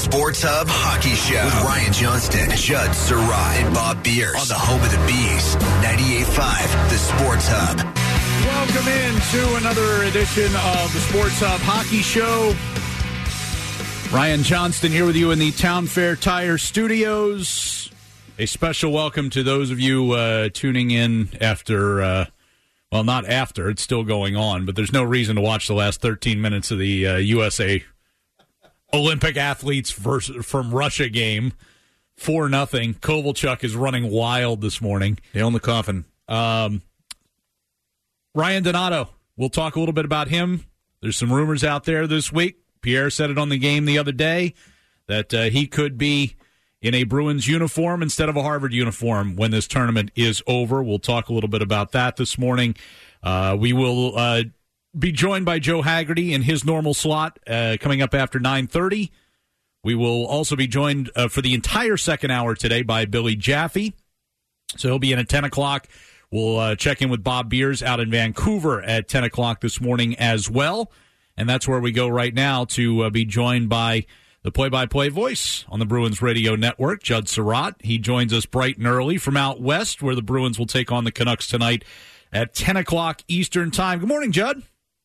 Sports Hub Hockey Show with Ryan Johnston, Judd Surratt, and Bob Beers on the home of the Bees, 98.5, the Sports Hub. Welcome in to another edition of the Sports Hub Hockey Show. Ryan Johnston here with you in the Town Fair Tire Studios. A special welcome to those of you tuning in after, well, not after, it's still going on, but there's no reason to watch the last 13 minutes of the USA Olympic athletes from Russia game. 4-0. Kovalchuk is running wild this morning. They own the coffin. Ryan Donato, we'll talk a little bit about him. There's some rumors out there this week. Pierre said it on the game the other day that he could be in a Bruins uniform instead of a Harvard uniform when this tournament is over. We'll talk a little bit about that this morning. We will be joined by Joe Haggerty in his normal slot coming up after 9:30. We will also be joined for the entire second hour today by Billy Jaffe. So he'll be in at 10 o'clock. We'll check in with Bob Beers out in Vancouver at 10 o'clock this morning as well. And that's where we go right now to be joined by the play-by-play voice on the Bruins Radio Network, Judd Surratt. He joins us bright and early from out west, where the Bruins will take on the Canucks tonight at 10 o'clock Eastern Time. Good morning, Judd.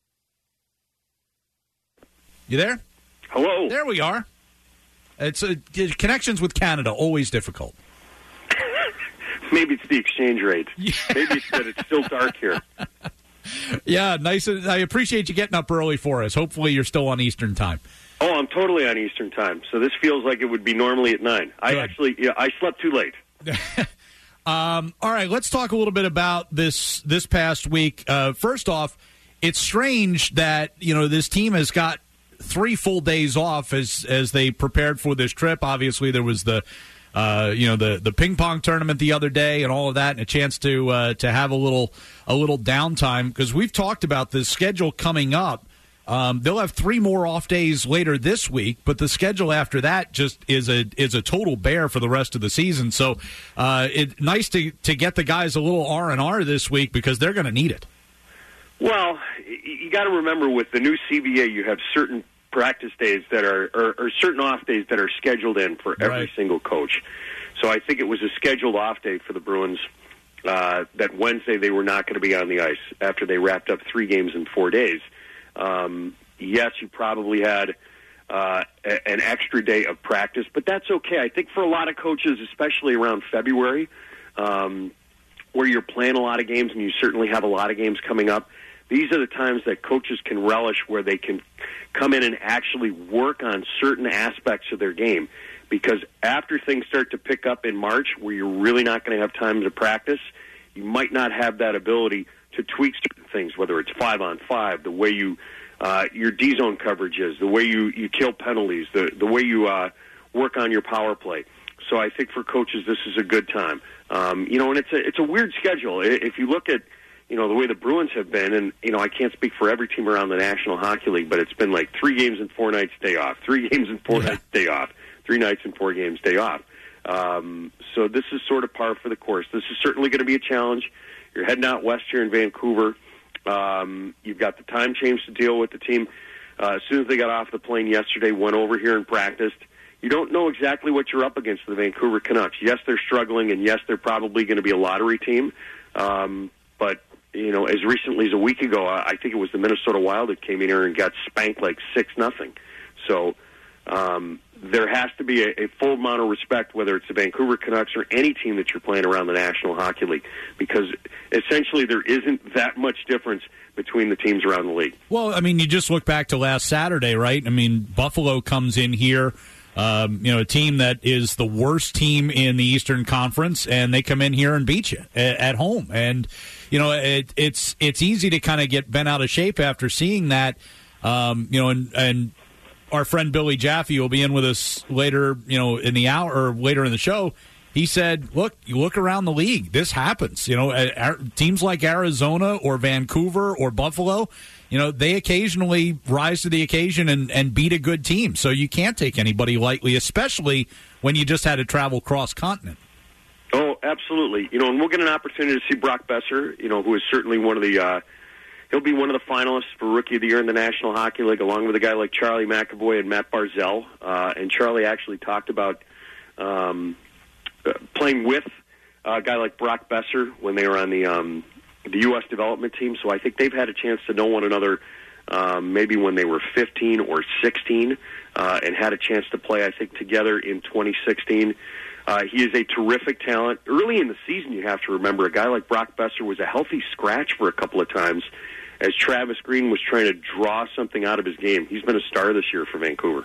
You there? Hello. There we are. It's connections with Canada, always difficult. Maybe it's the exchange rate. Yeah. Maybe it's that it's still dark here. Yeah, nice. I appreciate you getting up early for us. Hopefully you're still on Eastern Time. Oh, I'm totally on Eastern Time, so this feels like it would be normally at 9. I slept too late. All right, let's talk a little bit about this past week. First off, it's strange that this team has got 3 full days off as they prepared for this trip. Obviously, there was the ping pong tournament the other day and all of that, and a chance to have a little downtime, because we've talked about the schedule coming up. They'll have 3 more off days later this week, but the schedule after that just is a total bear for the rest of the season. So it's nice to get the guys a little R&R this week, because they're going to need it. Well, you got to remember, with the new CBA, you have certain practice days that are, or certain off days that are scheduled in for every single coach. So I think it was a scheduled off day for the Bruins that Wednesday they were not going to be on the ice after they wrapped up 3 games in 4 days. Yes, you probably had an extra day of practice, but that's okay. I think for a lot of coaches, especially around February, where you're playing a lot of games, and you certainly have a lot of games coming up, these are the times that coaches can relish, where they can come in and actually work on certain aspects of their game. Because after things start to pick up in March, where you're really not going to have time to practice, you might not have that ability to tweak certain things, whether it's 5-on-5, the way you your D-zone coverage is, the way you kill penalties, the way you work on your power play. So I think for coaches, this is a good time. And it's a weird schedule. If you look at the way the Bruins have been, and, I can't speak for every team around the National Hockey League, but it's been like 3 games and 4 nights, day off, 3 games and 4 nights, day off, 3 nights and 4 games, day off. So this is sort of par for the course. This is certainly going to be a challenge. You're heading out west here in Vancouver. You've got the time change to deal with. The team, as soon as they got off the plane yesterday, went over here and practiced. You don't know exactly what you're up against, the Vancouver Canucks. Yes, they're struggling, and yes, they're probably going to be a lottery team. But as recently as a week ago, I think it was the Minnesota Wild that came in here and got spanked like 6-0. So there has to be a full amount of respect, whether it's the Vancouver Canucks or any team that you're playing around the National Hockey League, because essentially there isn't that much difference between the teams around the league. Well, I mean, you just look back to last Saturday, right? I mean, Buffalo comes in here, a team that is the worst team in the Eastern Conference, and they come in here and beat you at home. And, it's easy to kind of get bent out of shape after seeing that, and our friend Billy Jaffe will be in with us later, in the hour or later in the show. He said, look, you look around the league, this happens. Teams like Arizona or Vancouver or Buffalo, they occasionally rise to the occasion and beat a good team. So you can't take anybody lightly, especially when you just had to travel cross-continent. Oh, absolutely. And we'll get an opportunity to see Brock Besser, who is certainly one of the he'll be one of the finalists for Rookie of the Year in the National Hockey League, along with a guy like Charlie McAvoy and Matt Barzal. And Charlie actually talked about playing with a guy like Brock Besser when they were on the U.S. development team. So I think they've had a chance to know one another maybe when they were 15 or 16 and had a chance to play, I think, together in 2016. He is a terrific talent. Early in the season, you have to remember, a guy like Brock Besser was a healthy scratch for a couple of times as Travis Green was trying to draw something out of his game. He's been a star this year for Vancouver.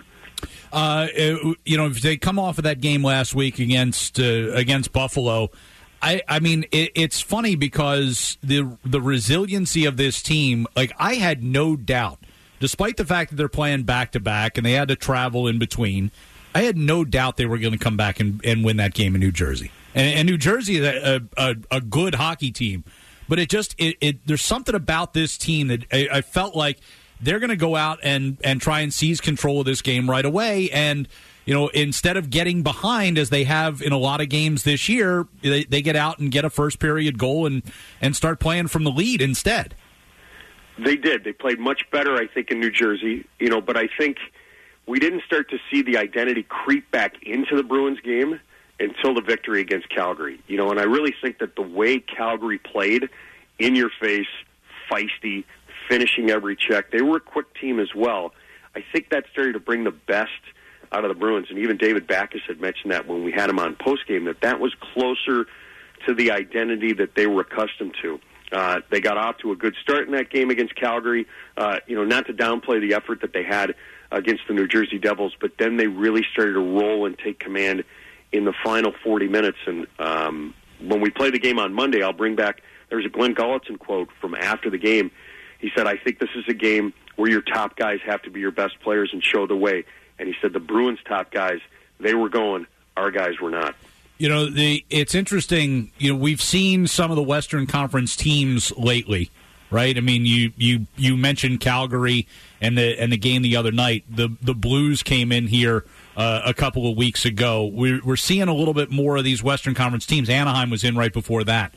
If they come off of that game last week against Buffalo, I mean, it's funny because the resiliency of this team, like, I had no doubt, despite the fact that they're playing back-to-back and they had to travel in between, I had no doubt they were going to come back and win that game in New Jersey. And New Jersey is a good hockey team. But there's something about this team that I felt like they're going to go out and try and seize control of this game right away. And, instead of getting behind as they have in a lot of games this year, they get out and get a first-period goal and start playing from the lead instead. They did. They played much better, I think, in New Jersey. But I think we didn't start to see the identity creep back into the Bruins game until the victory against Calgary. And I really think that the way Calgary played, in your face, feisty, finishing every check, they were a quick team as well. I think that started to bring the best out of the Bruins, and even David Backes had mentioned that when we had him on postgame, that was closer to the identity that they were accustomed to. They got off to a good start in that game against Calgary, not to downplay the effort that they had against the New Jersey Devils, but then they really started to roll and take command in the final 40 minutes. And when we play the game on Monday, I'll bring back, there's a Glenn Gulletson quote from after the game. He said, "I think this is a game where your top guys have to be your best players and show the way." And he said the Bruins' top guys, they were going, our guys were not. It's interesting. We've seen some of the Western Conference teams lately, right? I mean, you mentioned Calgary and the game the other night. The Blues came in here a couple of weeks ago. We're seeing a little bit more of these Western Conference teams. Anaheim was in right before that,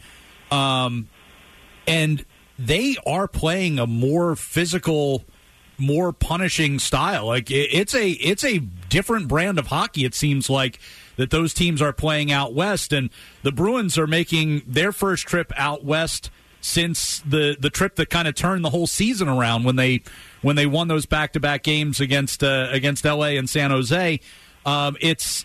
and they are playing a more physical, more punishing style. Like, it's a different brand of hockey, it seems like, that those teams are playing out west. And the Bruins are making their first trip out west since the trip that kind of turned the whole season around when they won those back-to-back games against LA and San Jose. But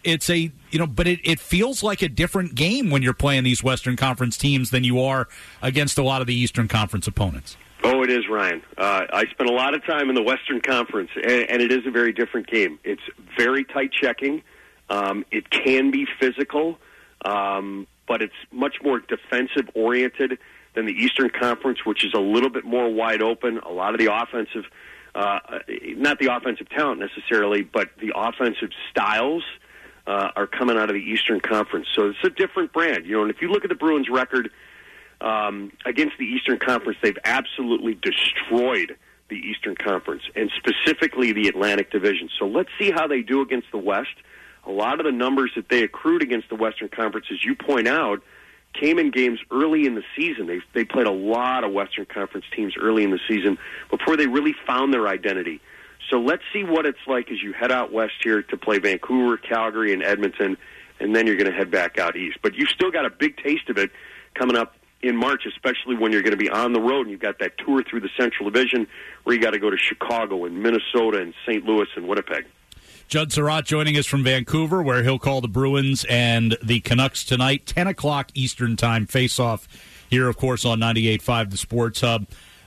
it feels like a different game when you're playing these Western Conference teams than you are against a lot of the Eastern Conference opponents. Oh, it is, Ryan. I spent a lot of time in the Western Conference, and it is a very different game. It's very tight checking. It can be physical, but it's much more defensive-oriented than the Eastern Conference, which is a little bit more wide open. A lot of the offensive, not the offensive talent necessarily, but the offensive styles are coming out of the Eastern Conference. So it's a different brand. And if you look at the Bruins' record against the Eastern Conference, they've absolutely destroyed the Eastern Conference, and specifically the Atlantic Division. So let's see how they do against the West. A lot of the numbers that they accrued against the Western Conference, as you point out, came in games early in the season. They played a lot of Western Conference teams early in the season before they really found their identity. So let's see what it's like as you head out west here to play Vancouver, Calgary, and Edmonton, and then you're going to head back out east. But you've still got a big taste of it coming up in March, especially when you're going to be on the road and you've got that tour through the Central Division where you got to go to Chicago and Minnesota and St. Louis and Winnipeg. Judd Surratt joining us from Vancouver, where he'll call the Bruins and the Canucks tonight, 10 o'clock Eastern Time face-off here, of course, on 98.5 The Sports Hub.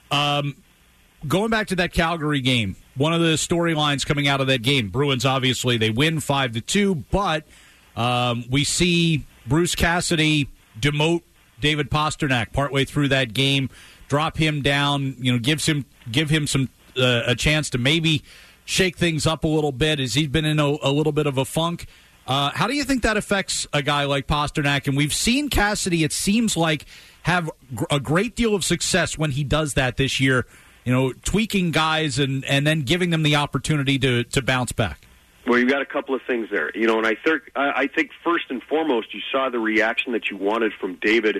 Going back to that Calgary game, one of the storylines coming out of that game, Bruins, obviously, they win 5-2, but we see Bruce Cassidy demote David Pastrnak partway through that game, drop him down, give him some a chance to maybe shake things up a little bit as he's been in a little bit of a funk. How do you think that affects a guy like Pastrnak? And we've seen Cassidy, it seems like, have a great deal of success when he does that this year, tweaking guys and then giving them the opportunity to bounce back. Well, you've got a couple of things there. And I think first and foremost, you saw the reaction that you wanted from David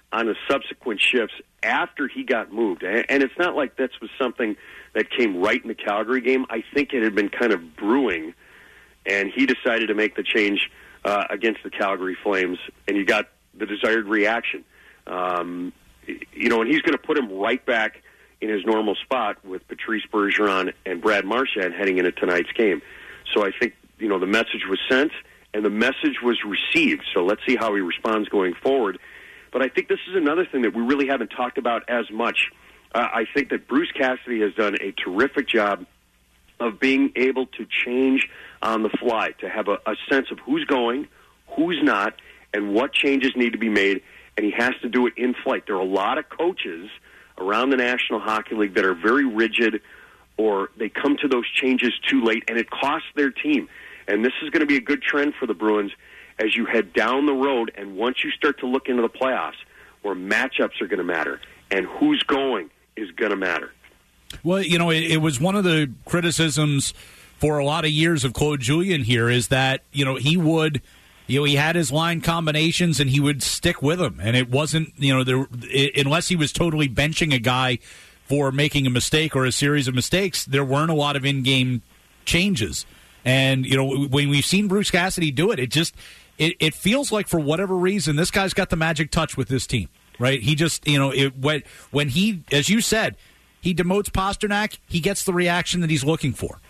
on the subsequent shifts after he got moved. And it's not like this was something that came right in the Calgary game. I think it had been kind of brewing, and he decided to make the change against the Calgary Flames, and you got the desired reaction. And he's going to put him right back in his normal spot with Patrice Bergeron and Brad Marchand heading into tonight's game. So I think, the message was sent and the message was received. So let's see how he responds going forward. But I think this is another thing that we really haven't talked about as much. I think that Bruce Cassidy has done a terrific job of being able to change on the fly, to have a sense of who's going, who's not, and what changes need to be made, and he has to do it in flight. There are a lot of coaches around the National Hockey League that are very rigid, or they come to those changes too late, and it costs their team. And this is going to be a good trend for the Bruins as you head down the road, and once you start to look into the playoffs, where matchups are going to matter, and who's going is going to matter. Well, it was one of the criticisms for a lot of years of Claude Julien here is that, he would, he had his line combinations and he would stick with them. And it wasn't, unless he was totally benching a guy for making a mistake or a series of mistakes, there weren't a lot of in-game changes. And, when we've seen Bruce Cassidy do it, it feels like for whatever reason, this guy's got the magic touch with this team, right? He just, when he, as you said, he demotes Pasternak, he gets the reaction that he's looking for.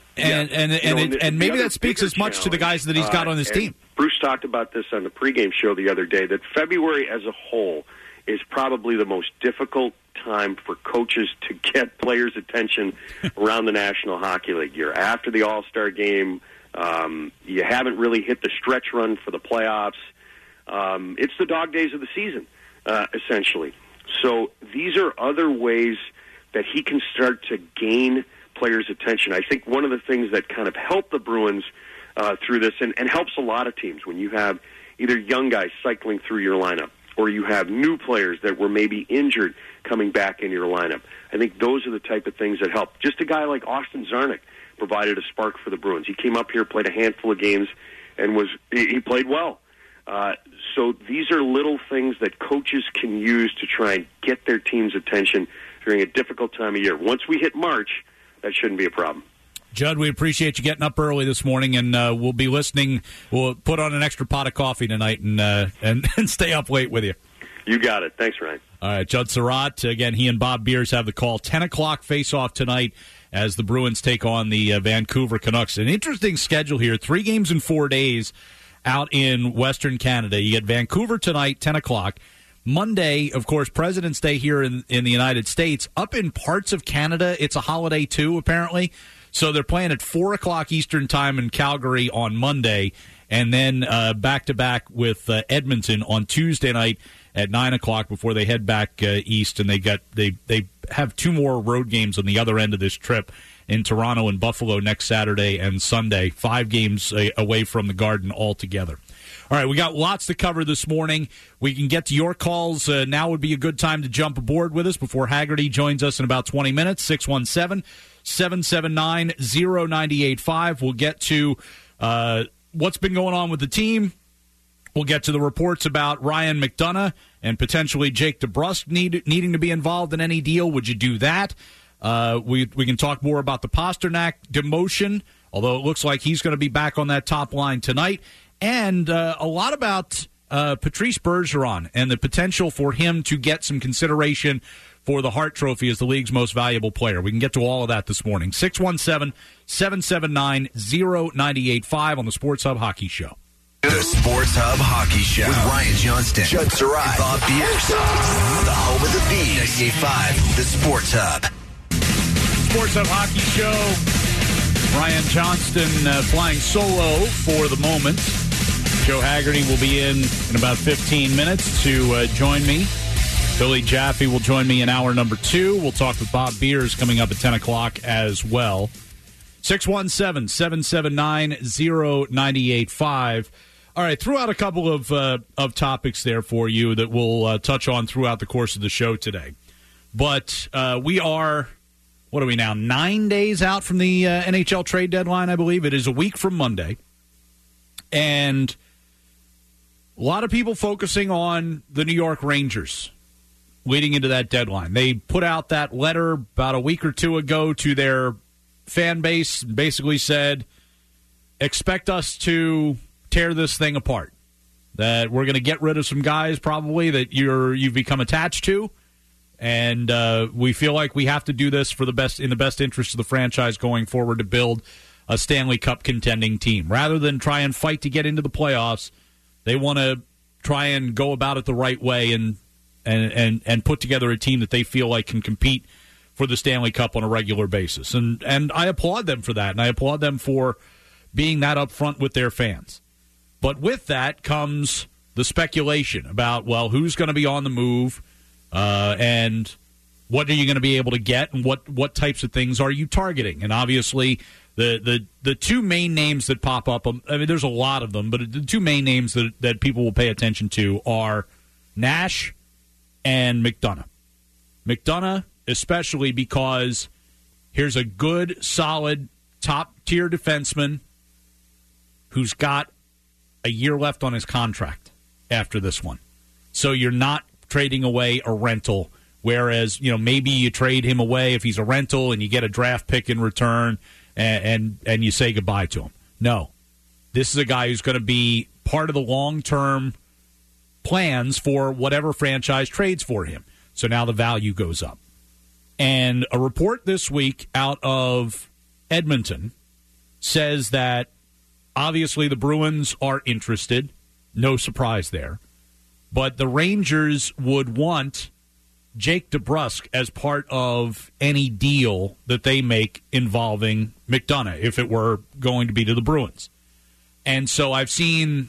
And maybe that speaks as much to the guys that he's got on his team. Bruce talked about this on the pregame show the other day, that February as a whole is probably the most difficult time for coaches to get players' attention around the National Hockey League. You're after the All-Star game. You haven't really hit the stretch run for the playoffs. It's the dog days of the season, essentially. So these are other ways that he can start to gain players' attention. I think one of the things that kind of helped the Bruins through this, and helps a lot of teams, when you have either young guys cycling through your lineup, or you have new players that were maybe injured coming back in your lineup. I think those are the type of things that help. Just a guy like Austin Czarnik provided a spark for the Bruins. He came up here, played a handful of games, and he played well. So these are little things that coaches can use to try and get their team's attention during a difficult time of year. Once we hit March, that shouldn't be a problem. Judd, we appreciate you getting up early this morning, and we'll be listening. We'll put on an extra pot of coffee tonight and stay up late with you. You got it. Thanks, Ryan. All right, Judd Surratt. Again, he and Bob Beers have the call. 10 o'clock face-off tonight as the Bruins take on the Vancouver Canucks. An interesting schedule here. 3 games in 4 days out in Western Canada. You get Vancouver tonight, 10 o'clock. Monday, of course, President's Day here in the United States. Up in parts of Canada, it's a holiday too, apparently. So they're playing at 4 o'clock Eastern Time in Calgary on Monday, and then back-to-back with Edmonton on Tuesday night at 9 o'clock before they head back east. And they have 2 more road games on the other end of this trip in Toronto and Buffalo next Saturday and Sunday. 5 games away from the Garden altogether. All right, we got lots to cover this morning. We can get to your calls. Now would be a good time to jump aboard with us before Haggerty joins us in about 20 minutes. 617-779-0985. We'll get to what's been going on with the team. We'll get to the reports about Ryan McDonough and potentially Jake DeBrusk needing to be involved in any deal. Would you do that? We can talk more about the Pasternak demotion, although it looks like he's going to be back on that top line tonight. And a lot about Patrice Bergeron and the potential for him to get some consideration for the Hart Trophy as the league's most valuable player. We can get to all of that this morning. 617-779-0985 on the Sports Hub Hockey Show. The Sports Hub Hockey Show with Ryan Johnston, Judd Surratt, and Bob Beers on the home of the Bees. 98.5, the Sports Hub. Sports Hub Hockey Show. Ryan Johnston flying solo for the moment. Joe Haggerty will be in about 15 minutes to join me. Billy Jaffe will join me in hour number 2. We'll talk with Bob Beers coming up at 10 o'clock as well. 617-779-0985. All right, threw out a couple of topics there for you that we'll touch on throughout the course of the show today. But we are, what are we now, 9 days out from the NHL trade deadline, I believe. It is a week from Monday. And A lot of people focusing on the New York Rangers leading into that deadline. They put out that letter about a week or two ago to their fan base and basically said, expect us to tear this thing apart. That we're going to get rid of some guys probably that you've become attached to, and we feel like we have to do this for the best interest of the franchise going forward to build a Stanley Cup contending team. Rather than try and fight to get into the playoffs, they want to try and go about it the right way and put together a team that they feel like can compete for the Stanley Cup on a regular basis. And I applaud them for that, and I applaud them for being that upfront with their fans. But with that comes the speculation about, well, who's going to be on the move and what are you going to be able to get and what types of things are you targeting? And obviously the two main names that pop up, I mean, there's a lot of them, but the two main names that people will pay attention to are Nash and McDonough. McDonough, especially because here's a good, solid, top-tier defenseman who's got a year left on his contract after this one. So you're not trading away a rental, whereas, maybe you trade him away if he's a rental and you get a draft pick in return and you say goodbye to him. No. This is a guy who's going to be part of the long-term plans for whatever franchise trades for him. So now the value goes up. And a report this week out of Edmonton says that obviously the Bruins are interested. No surprise there. But the Rangers would want Jake DeBrusk as part of any deal that they make involving McDonough, if it were going to be to the Bruins. And so I've seen,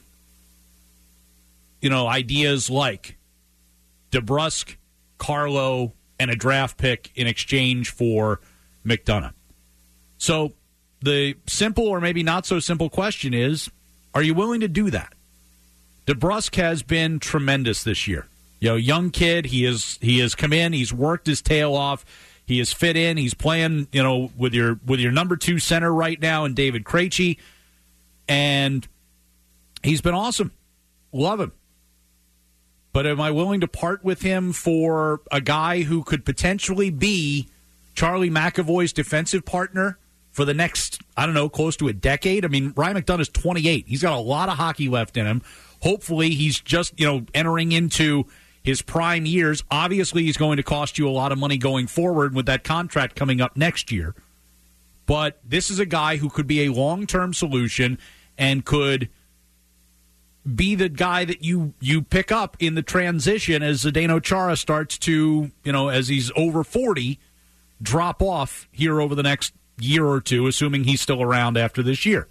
ideas like DeBrusk, Carlo, and a draft pick in exchange for McDonough. So the simple or maybe not so simple question is, are you willing to do that? DeBrusk has been tremendous this year. Young kid, he has come in, he's worked his tail off, he has fit in, he's playing, with your number 2 center right now in David Krejci, and he's been awesome. Love him. But am I willing to part with him for a guy who could potentially be Charlie McAvoy's defensive partner for the next, close to a decade? I mean, Ryan McDonough is 28. He's got a lot of hockey left in him. Hopefully he's just, entering into his prime years. Obviously he's going to cost you a lot of money going forward with that contract coming up next year. But this is a guy who could be a long-term solution and could be the guy that you pick up in the transition as Zdeno Chara starts to, as he's over 40, drop off here over the next year or two, assuming he's still around after this year.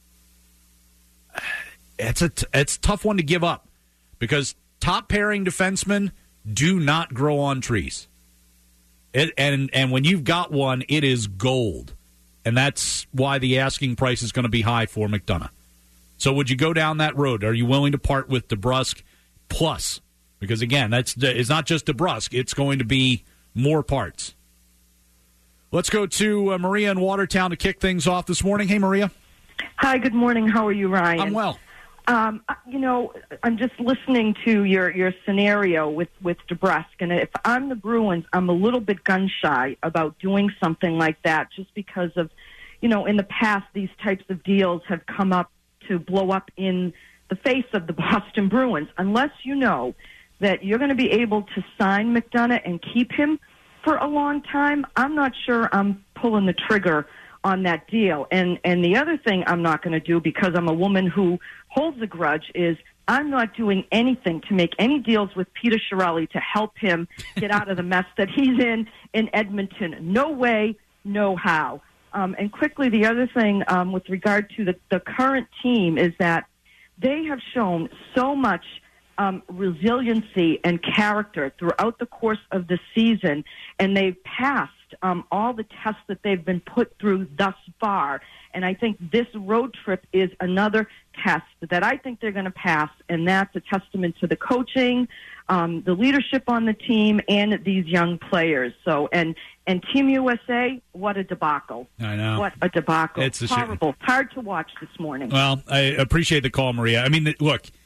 It's a tough one to give up because top pairing defensemen do not grow on trees. And when you've got one, it is gold. And that's why the asking price is going to be high for McDonough. So would you go down that road? Are you willing to part with DeBrusk plus? Because, again, it's not just DeBrusk. It's going to be more parts. Let's go to Maria in Watertown to kick things off this morning. Hey, Maria. Hi, good morning. How are you, Ryan? I'm well. I'm just listening to your scenario with DeBrusk, and if I'm the Bruins, I'm a little bit gun-shy about doing something like that just because of, in the past, these types of deals have come up to blow up in the face of the Boston Bruins. Unless you know that you're going to be able to sign McDonough and keep him for a long time, I'm not sure I'm pulling the trigger on that deal. And the other thing I'm not going to do, because I'm a woman who holds a grudge, is I'm not doing anything to make any deals with Peter Chiarelli to help him get out of the mess that he's in Edmonton. No way, no how. And quickly, the other thing with regard to the current team is that they have shown so much resiliency and character throughout the course of the season, and they've passed all the tests that they've been put through thus far. And I think this road trip is another test that I think they're going to pass, and that's a testament to the coaching, the leadership on the team, and these young players. So, and Team USA, what a debacle. I know. What a debacle. It's horrible. Hard to watch this morning. Well, I appreciate the call, Maria. I mean, look,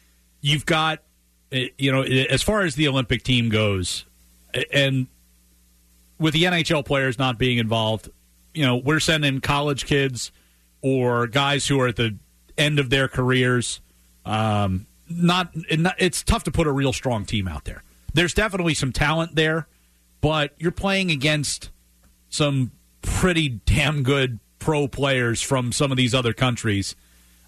you've got, as far as the Olympic team goes, and with the NHL players not being involved, we're sending college kids or guys who are at the end of their careers. It's tough to put a real strong team out there. There's definitely some talent there, but you're playing against some pretty damn good pro players from some of these other countries.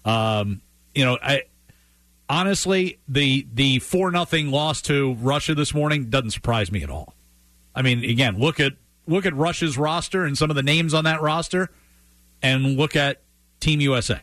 Honestly, the 4-0 loss to Russia this morning doesn't surprise me at all. I mean, again, look at Russia's roster and some of the names on that roster, and look at Team USA.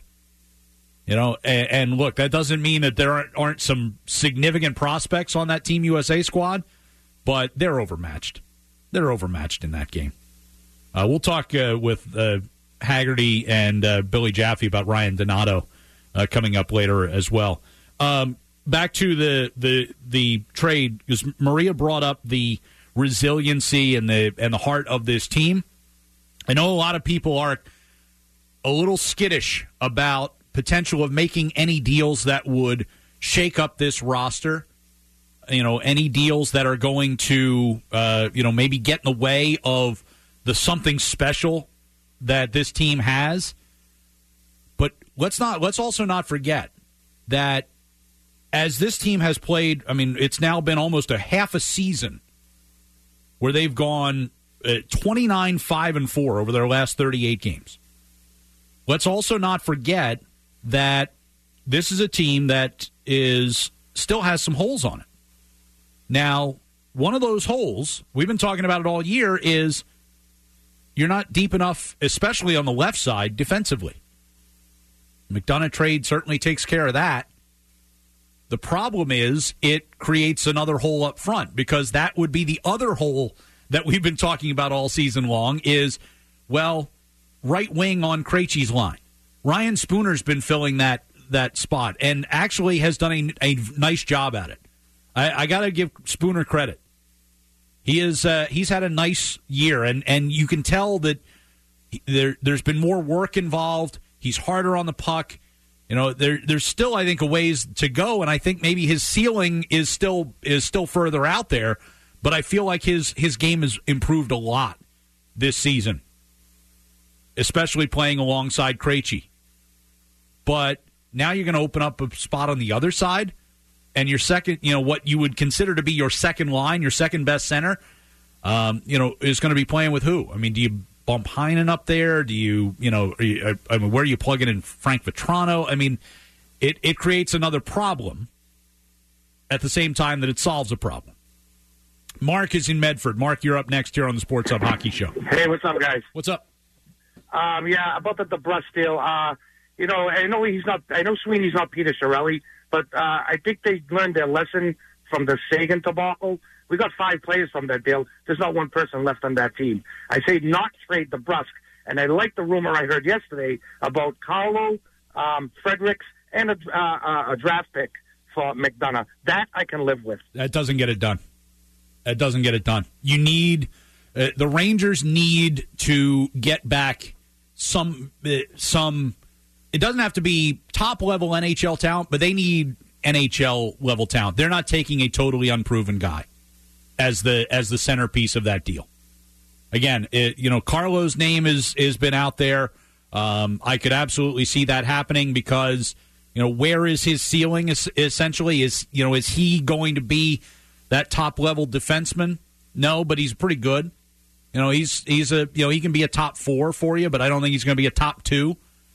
And look, that doesn't mean that there aren't some significant prospects on that Team USA squad, but they're overmatched. They're overmatched in that game. We'll talk with Haggerty and Billy Jaffe about Ryan Donato coming up later as well. Back to the trade, because Maria brought up the resiliency and the heart of this team. I know a lot of people are a little skittish about potential of making any deals that would shake up this roster. Any deals that are going to maybe get in the way of the something special that this team has. But let's also not forget that as this team has played, it's now been almost a half a season where they've gone 29-5-4 over their last 38 games. Let's also not forget that this is a team that still has some holes on it. Now, one of those holes, we've been talking about it all year, is you're not deep enough, especially on the left side, defensively. McDonough trade certainly takes care of that. The problem is it creates another hole up front, because that would be the other hole that we've been talking about all season long is, right wing on Krejci's line. Ryan Spooner's been filling that spot and actually has done a nice job at it. I got to give Spooner credit. He's had a nice year, and you can tell that there's been more work involved. He's harder on the puck. There's still, I think, a ways to go, and I think maybe his ceiling is still further out there. But I feel like his game has improved a lot this season, especially playing alongside Krejci. But now you're going to open up a spot on the other side, and your second, what you would consider to be your second line, your second best center, is going to be playing with who? Do you bump Heinen up there? Do you, where are you plugging in Frank Vetrano? It creates another problem at the same time that it solves a problem. Mark is in Medford. Mark, you're up next here on the Sports Hub Hockey Show. Hey, what's up, guys? What's up? About the DeBrusk deal. I know Sweeney's not Peter Chiarelli, but I think they learned their lesson from the Sagan debacle. We got 5 players from that deal. There's not one person left on that team. I say not trade DeBrusk, and I like the rumor I heard yesterday about Carlo, Fredericks, and a draft pick for McDonough. That I can live with. That doesn't get it done. You need the Rangers need to get back some. It doesn't have to be top level NHL talent, but they need NHL level talent. They're not taking a totally unproven guy as the centerpiece of that deal. Again, Carlo's name has been out there. I could absolutely see that happening because where is his ceiling? Essentially, is he going to be that top level defenseman? No, but he's pretty good. He's he can be a top 4 for you, but I don't think he's going to be a top 2.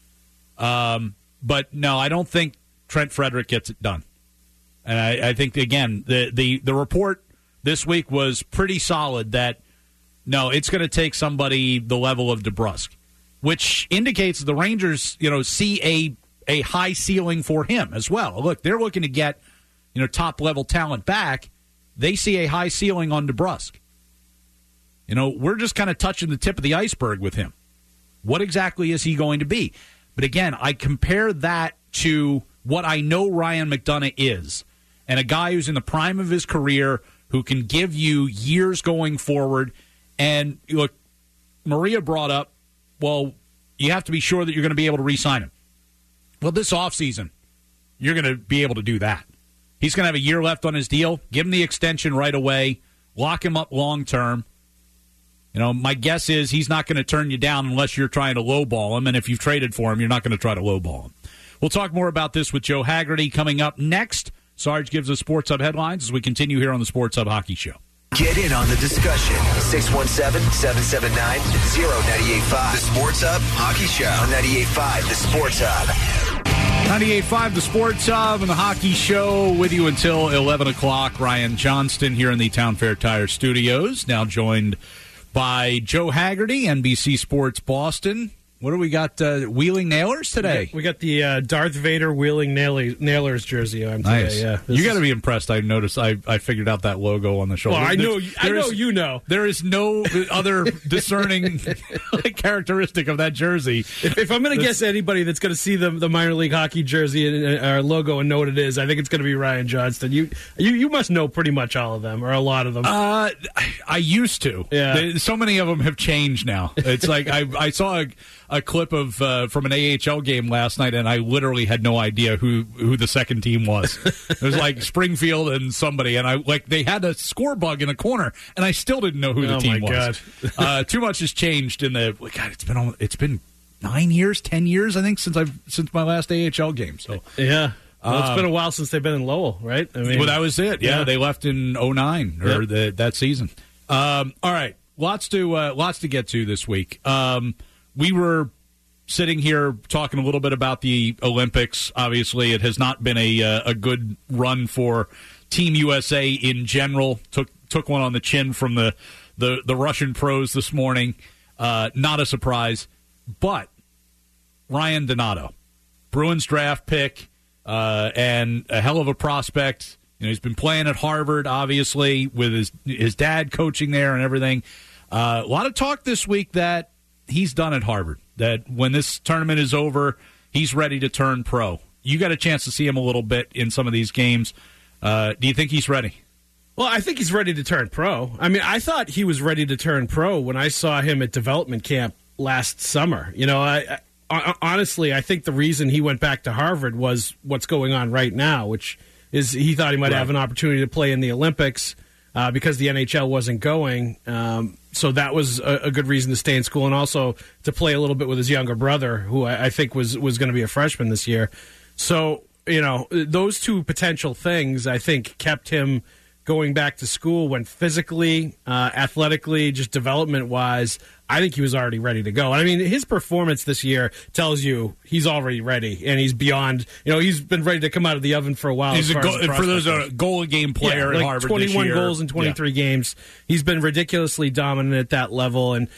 But no, I don't think Trent Frederick gets it done. And I think again the report this week was pretty solid that no, it's going to take somebody the level of DeBrusk, which indicates the Rangers see a high ceiling for him as well. Look, they're looking to get top level talent back. They see a high ceiling on DeBrusk. We're just kind of touching the tip of the iceberg with him. What exactly is he going to be? But again, I compare that to what I know Ryan McDonough is, and a guy who's in the prime of his career who can give you years going forward. And look, Maria brought up, well, you have to be sure that you're going to be able to re-sign him. Well, this offseason, you're going to be able to do that. He's going to have a year left on his deal. Give him the extension right away. Lock him up long term. My guess is he's not going to turn you down unless you're trying to lowball him. And if you've traded for him, you're not going to try to lowball him. We'll talk more about this with Joe Haggerty coming up next. Sarge gives us Sports Hub headlines as we continue here on the Sports Hub Hockey Show. Get in on the discussion. 617-779-0985. The Sports Hub Hockey Show on 98.5. The Sports Hub. 98.5, the Sports Hub and the Hockey Show with you until 11 o'clock. Ryan Johnston here in the Town Fair Tire Studios, now joined by Joe Haggerty, NBC Sports Boston. What do we got? Wheeling Nailers today? We got the Darth Vader Wheeling Nailers jersey on today. Nice. Yeah, you got to be impressed. I noticed. I figured out that logo on the shoulder. Well, I know you know. There is no other discerning characteristic of that jersey. If I'm going to guess anybody that's going to see the minor league hockey jersey and logo and know what it is, I think it's going to be Ryan Johnston. You must know pretty much all of them or a lot of them. I used to. Yeah. So many of them have changed now. It's like I saw a clip of from an AHL game last night, and I literally had no idea who the second team was. It was like Springfield and somebody, and they had a score bug in a corner, and I still didn't know who the team was. God. Too much has changed in the. God, it's been 9 years, 10 years, I think, since my last AHL game. So yeah. Well, it's been a while since they've been in Lowell, right? I mean, well, that was it. Yeah, they left in 2009 or that season. All right, lots to get to this week. We were sitting here talking a little bit about the Olympics. Obviously, it has not been a good run for Team USA in general. Took one on the chin from the Russian pros this morning. Not a surprise, but Ryan Donato, Bruins draft pick, and a hell of a prospect. He's been playing at Harvard, obviously, with his dad coaching there and everything. A lot of talk this week that he's done at Harvard, that when this tournament is over, he's ready to turn pro. You got a chance to see him a little bit in some of these games. Do you think he's ready? Well, I think he's ready to turn pro. I mean, I thought he was ready to turn pro when I saw him at development camp last summer. Honestly, I think the reason he went back to Harvard was what's going on right now, which is he thought he might have an opportunity to play in the Olympics because the NHL wasn't going. So that was a good reason to stay in school, and also to play a little bit with his younger brother, who I think was going to be a freshman this year. So, those two potential things, I think, kept him going back to school when physically, athletically, just development-wise, I think he was already ready to go. I mean, his performance this year tells you he's already ready, and he's beyond. He's been ready to come out of the oven for a while. He's a goal-a-game player at Harvard 21 this year. goals in 23 games. He's been ridiculously dominant at that level. And,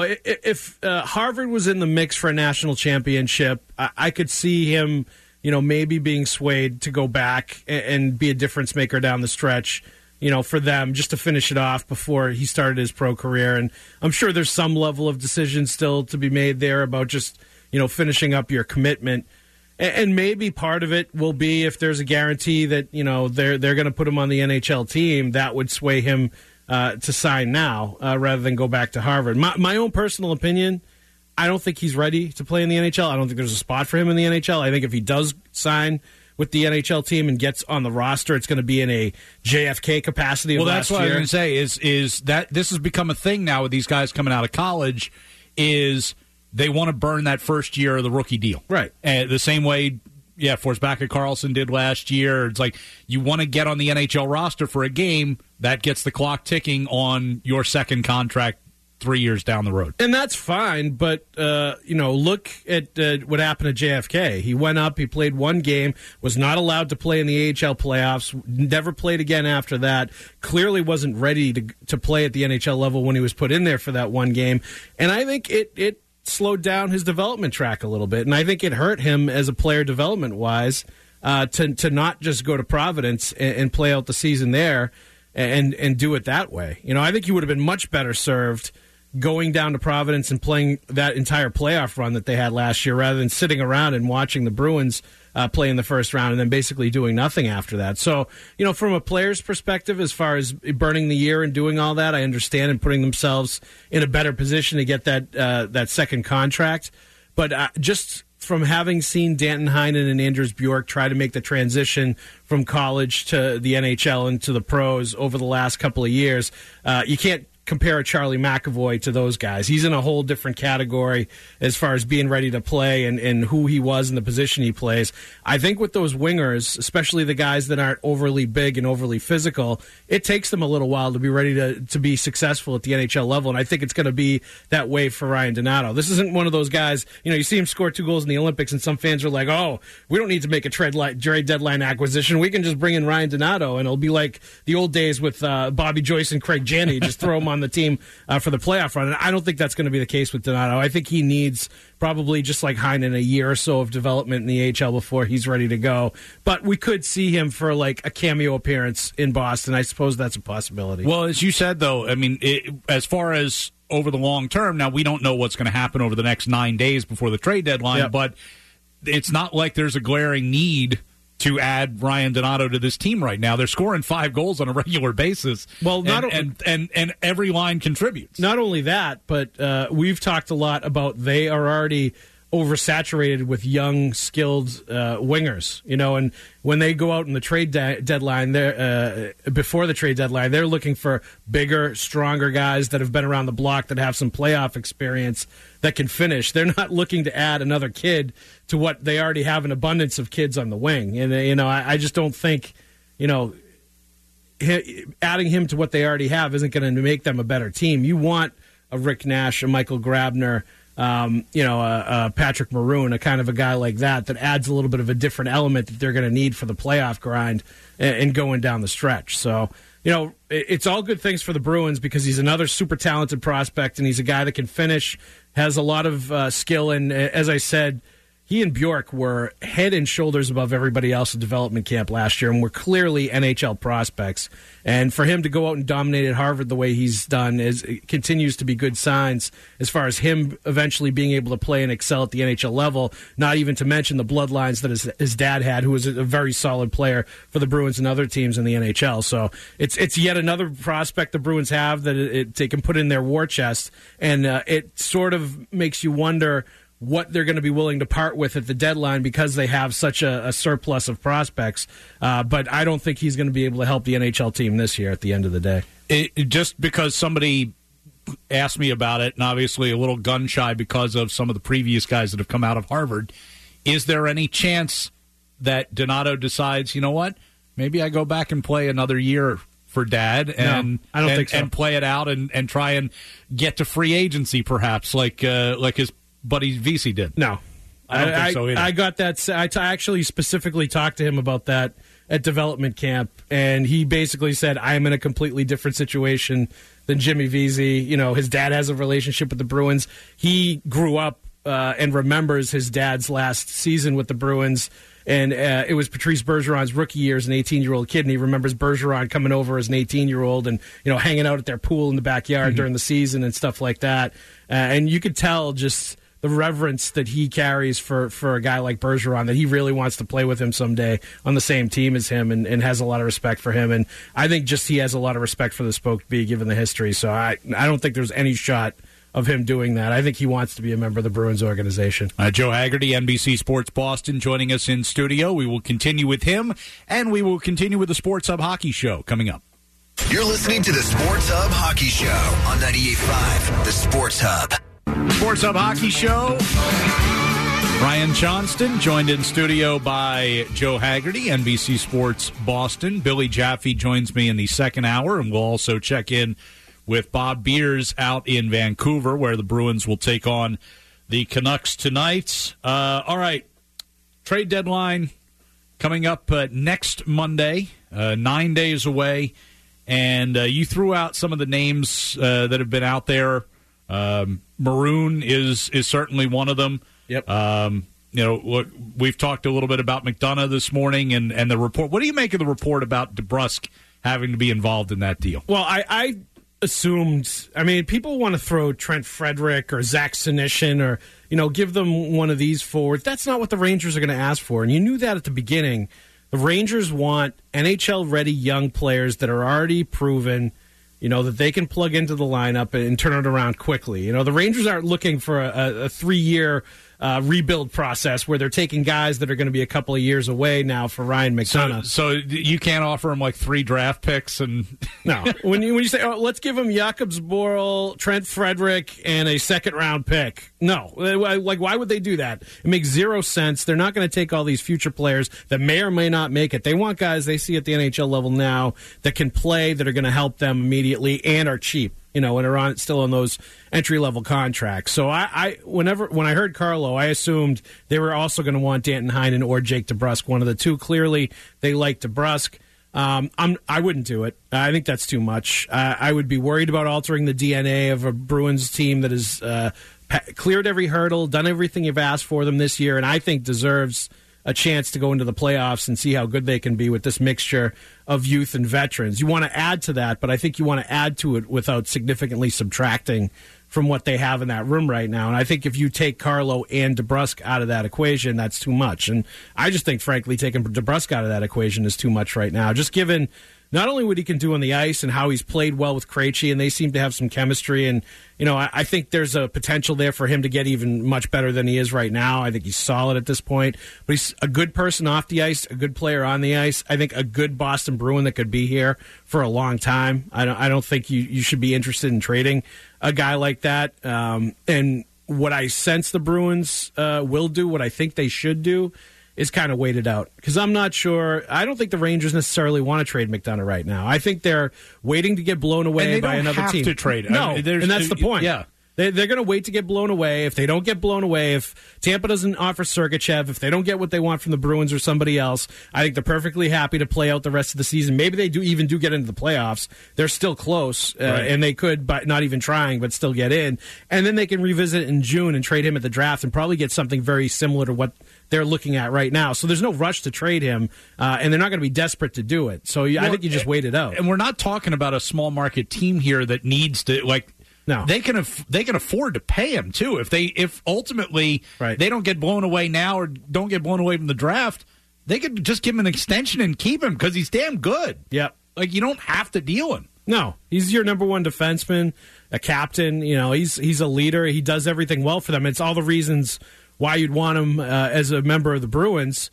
if Harvard was in the mix for a national championship, I could see him, maybe being swayed to go back and be a difference maker down the stretch. For them, just to finish it off before he started his pro career. And I'm sure there's some level of decision still to be made there about just, finishing up your commitment. And maybe part of it will be if there's a guarantee that, they're going to put him on the NHL team, that would sway him to sign now rather than go back to Harvard. My own personal opinion, I don't think he's ready to play in the NHL. I don't think there's a spot for him in the NHL. I think if he does sign with the NHL team and gets on the roster, it's going to be in a JFK capacity of last year. Well, that's what I was going to say, is that this has become a thing now with these guys coming out of college, is they want to burn that first year of the rookie deal. Right. The same way, Forsbacka Karlsson did last year. It's like you want to get on the NHL roster for a game, that gets the clock ticking on your second contract 3 years down the road. And that's fine, but, look at what happened at JFK. He went up, he played one game, was not allowed to play in the AHL playoffs, never played again after that, clearly wasn't ready to play at the NHL level when he was put in there for that one game. And I think it slowed down his development track a little bit, and I think it hurt him as a player development-wise to not just go to Providence and play out the season there and do it that way. I think he would have been much better served going down to Providence and playing that entire playoff run that they had last year rather than sitting around and watching the Bruins play in the first round and then basically doing nothing after that. So, from a player's perspective, as far as burning the year and doing all that, I understand, and putting themselves in a better position to get that second contract. But just from having seen Danton Heinen and Anders Bjork try to make the transition from college to the NHL and to the pros over the last couple of years, you can't compare a Charlie McAvoy to those guys. He's in a whole different category as far as being ready to play and who he was in the position he plays. I think with those wingers, especially the guys that aren't overly big and overly physical, it takes them a little while to be ready to be successful at the NHL level, and I think it's going to be that way for Ryan Donato. This isn't one of those guys, you see him score 2 goals in the Olympics, and some fans are like, oh, we don't need to make a trade deadline acquisition. We can just bring in Ryan Donato, and it'll be like the old days with Bobby Joyce and Craig Janney, just throw him on the team for the playoff run. And I don't think that's going to be the case with Donato. I think he needs probably, just like Heinen, a year or so of development in the AHL before he's ready to go. But we could see him for like a cameo appearance in Boston. I suppose that's a possibility. Well, as you said, though, I mean, as far as over the long term, now we don't know what's going to happen over the next 9 days before the trade deadline, but it's not like there's a glaring need to add Ryan Donato to this team right now. They're scoring 5 goals on a regular basis. Well, and every line contributes. Not only that, but we've talked a lot about they are already oversaturated with young, skilled wingers. And when they go out in the trade deadline, before the trade deadline, they're looking for bigger, stronger guys that have been around the block, that have some playoff experience, that can finish. They're not looking to add another kid to what they already have an abundance of kids on the wing. And, I just don't think, adding him to what they already have isn't going to make them a better team. You want a Rick Nash, a Michael Grabner, Patrick Maroon, a kind of a guy like that adds a little bit of a different element that they're going to need for the playoff grind and going down the stretch. So, it's all good things for the Bruins because he's another super talented prospect, and he's a guy that can finish, has a lot of skill, and as I said, he and Bjork were head and shoulders above everybody else in development camp last year and were clearly NHL prospects. And for him to go out and dominate at Harvard the way he's done continues to be good signs as far as him eventually being able to play and excel at the NHL level, not even to mention the bloodlines that his dad had, who was a very solid player for the Bruins and other teams in the NHL. So it's yet another prospect the Bruins have that they can put in their war chest, and it sort of makes you wonder what they're going to be willing to part with at the deadline because they have such a surplus of prospects. But I don't think he's going to be able to help the NHL team this year at the end of the day. Just because somebody asked me about it, and obviously a little gun-shy because of some of the previous guys that have come out of Harvard, is there any chance that Donato decides, you know what, maybe I go back and play another year for Dad and I don't think so. And play it out and try and get to free agency perhaps like his buddy VC did? No. I don't think so either. I got that. I actually specifically talked to him about that at development camp, and he basically said, I am in a completely different situation than Jimmy Vesey. His dad has a relationship with the Bruins. He grew up and remembers his dad's last season with the Bruins, and it was Patrice Bergeron's rookie year as an 18-year-old kid, and he remembers Bergeron coming over as an 18-year-old and hanging out at their pool in the backyard during the season and stuff like that. And you could tell just the reverence that he carries for a guy like Bergeron, that he really wants to play with him someday on the same team as him and has a lot of respect for him. And I think just he has a lot of respect for the Spoke Bee given the history. So I don't think there's any shot of him doing that. I think he wants to be a member of the Bruins organization. Joe Haggerty, NBC Sports Boston, joining us in studio. We will continue with him, and we will continue with the Sports Hub Hockey Show coming up. You're listening to the Sports Hub Hockey Show on 98.5, the Sports Hub. Sports Hub Hockey Show. Ryan Johnston, joined in studio by Joe Haggerty, NBC Sports Boston. Billy Jaffe joins me in the second hour, and we'll also check in with Bob Beers out in Vancouver, where the Bruins will take on the Canucks tonight. All right, trade deadline coming up next Monday, 9 days away, and you threw out some of the names that have been out there. Maroon is certainly one of them. Yep. Look, we've talked a little bit about McDonough this morning and the report. What do you make of the report about DeBrusk having to be involved in that deal? Well, I assumed, people want to throw Trent Frederick or Zach Senyshyn or, give them one of these forwards. That's not what the Rangers are going to ask for. And you knew that at the beginning. The Rangers want NHL-ready young players that are already proven, that they can plug into the lineup and turn it around quickly. The Rangers aren't looking for a 3-year rebuild process where they're taking guys that are going to be a couple of years away now for Ryan McDonough. So you can't offer him like 3 draft picks and no. When you say, oh, let's give him Jakobsborl, Trent Frederick, and a second-round pick. No. Like, why would they do that? It makes zero sense. They're not going to take all these future players that may or may not make it. They want guys they see at the NHL level now that can play, that are going to help them immediately, and are cheap. And are still on those entry-level contracts. So when I heard Carlo, I assumed they were also going to want Danton Heinen or Jake DeBrusk, one of the two. Clearly, they like DeBrusk. I wouldn't do it. I think that's too much. I would be worried about altering the DNA of a Bruins team that has cleared every hurdle, done everything you've asked for them this year, and I think deserves a chance to go into the playoffs and see how good they can be with this mixture of youth and veterans. You want to add to that, but I think you want to add to it without significantly subtracting from what they have in that room right now. And I think if you take Carlo and DeBrusk out of that equation, that's too much. And I just think, frankly, taking DeBrusk out of that equation is too much right now. Just given not only what he can do on the ice and how he's played well with Krejci, and they seem to have some chemistry. And, I think there's a potential there for him to get even much better than he is right now. I think he's solid at this point. But he's a good person off the ice, a good player on the ice. I think a good Boston Bruin that could be here for a long time. I don't think you should be interested in trading a guy like that. And what I sense the Bruins will do, what I think they should do, is kind of wait it out. Because I'm not sure. I don't think the Rangers necessarily want to trade McDonough right now. I think they're waiting to get blown away by another team. To trade. No, and that's the point. Yeah. They're going to wait to get blown away. If they don't get blown away, if Tampa doesn't offer Sergachev, if they don't get what they want from the Bruins or somebody else, I think they're perfectly happy to play out the rest of the season. Maybe they do get into the playoffs. They're still close, right. And they could, by not even trying, but still get in. And then they can revisit it in June and trade him at the draft and probably get something very similar to what they're looking at right now. So there's no rush to trade him, and they're not going to be desperate to do it. So I think you just wait it out. And we're not talking about a small market team here that needs to, no. They can afford to pay him too. If ultimately they don't get blown away now or don't get blown away from the draft, they could just give him an extension and keep him because he's damn good. Yep. You don't have to deal him. No, he's your number one defenseman, a captain. He's a leader. He does everything well for them. It's all the reasons why you'd want him as a member of the Bruins.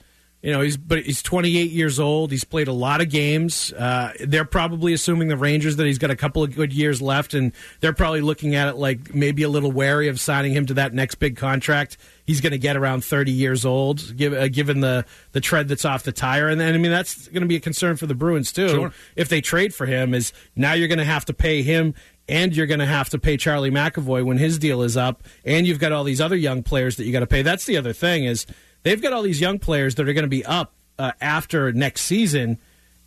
He's 28 years old. He's played a lot of games. They're probably assuming the Rangers that he's got a couple of good years left, and they're probably looking at it like maybe a little wary of signing him to that next big contract. He's going to get around 30 years old, given the tread that's off the tire. And that's going to be a concern for the Bruins, too. Sure. If they trade for him, is now you're going to have to pay him, and you're going to have to pay Charlie McAvoy when his deal is up, and you've got all these other young players that you got to pay. That's the other thing is they've got all these young players that are going to be up after next season,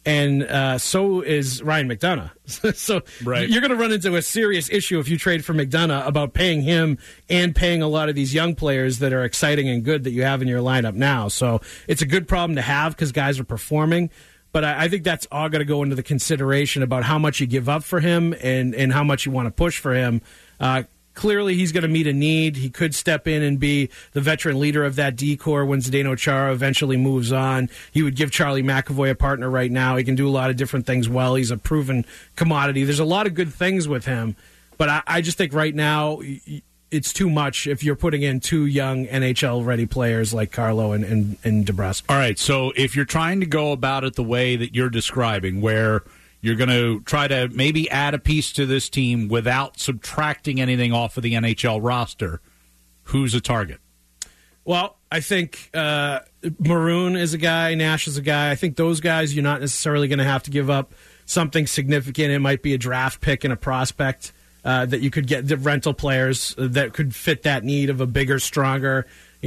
and so is Ryan McDonough. So you're going to run into a serious issue if you trade for McDonough about paying him and paying a lot of these young players that are exciting and good that you have in your lineup now. So it's a good problem to have because guys are performing. But I think that's all going to go into the consideration about how much you give up for him and how much you want to push for him. Clearly, he's going to meet a need. He could step in and be the veteran leader of that D-corps when Zdeno Chara eventually moves on. He would give Charlie McAvoy a partner right now. He can do a lot of different things well. He's a proven commodity. There's a lot of good things with him. But I just think right now it's too much if you're putting in two young NHL-ready players like Carlo and DeBrusk. All right, so if you're trying to go about it the way that you're describing, where you're going to try to maybe add a piece to this team without subtracting anything off of the NHL roster, who's a target? Well, I think Maroon is a guy, Nash is a guy. I think those guys you're not necessarily going to have to give up something significant. It might be a draft pick and a prospect that you could get, the rental players that could fit that need of a bigger, stronger,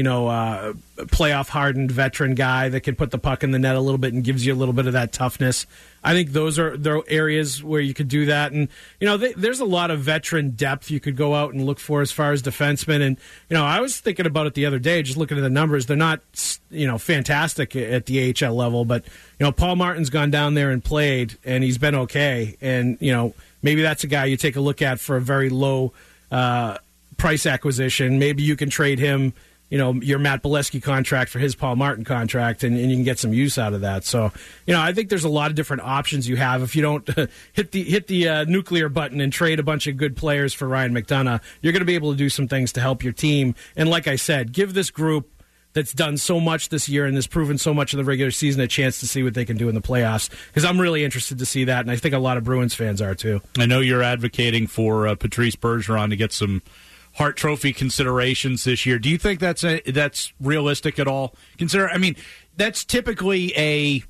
playoff-hardened veteran guy that can put the puck in the net a little bit and gives you a little bit of that toughness. I think those are areas where you could do that. And, there's a lot of veteran depth you could go out and look for as far as defensemen. And, I was thinking about it the other day, just looking at the numbers. They're not, fantastic at the AHL level. But, Paul Martin's gone down there and played, and he's been okay. And, maybe that's a guy you take a look at for a very low price acquisition. Maybe you can trade him your Matt Bolesky contract for his Paul Martin contract, and you can get some use out of that. So, I think there's a lot of different options you have. If you don't hit the nuclear button and trade a bunch of good players for Ryan McDonough, you're going to be able to do some things to help your team. And like I said, give this group that's done so much this year and has proven so much in the regular season a chance to see what they can do in the playoffs, because I'm really interested to see that, and I think a lot of Bruins fans are too. I know you're advocating for Patrice Bergeron to get some Hart Trophy considerations this year. Do you think that's realistic at all? That's typically a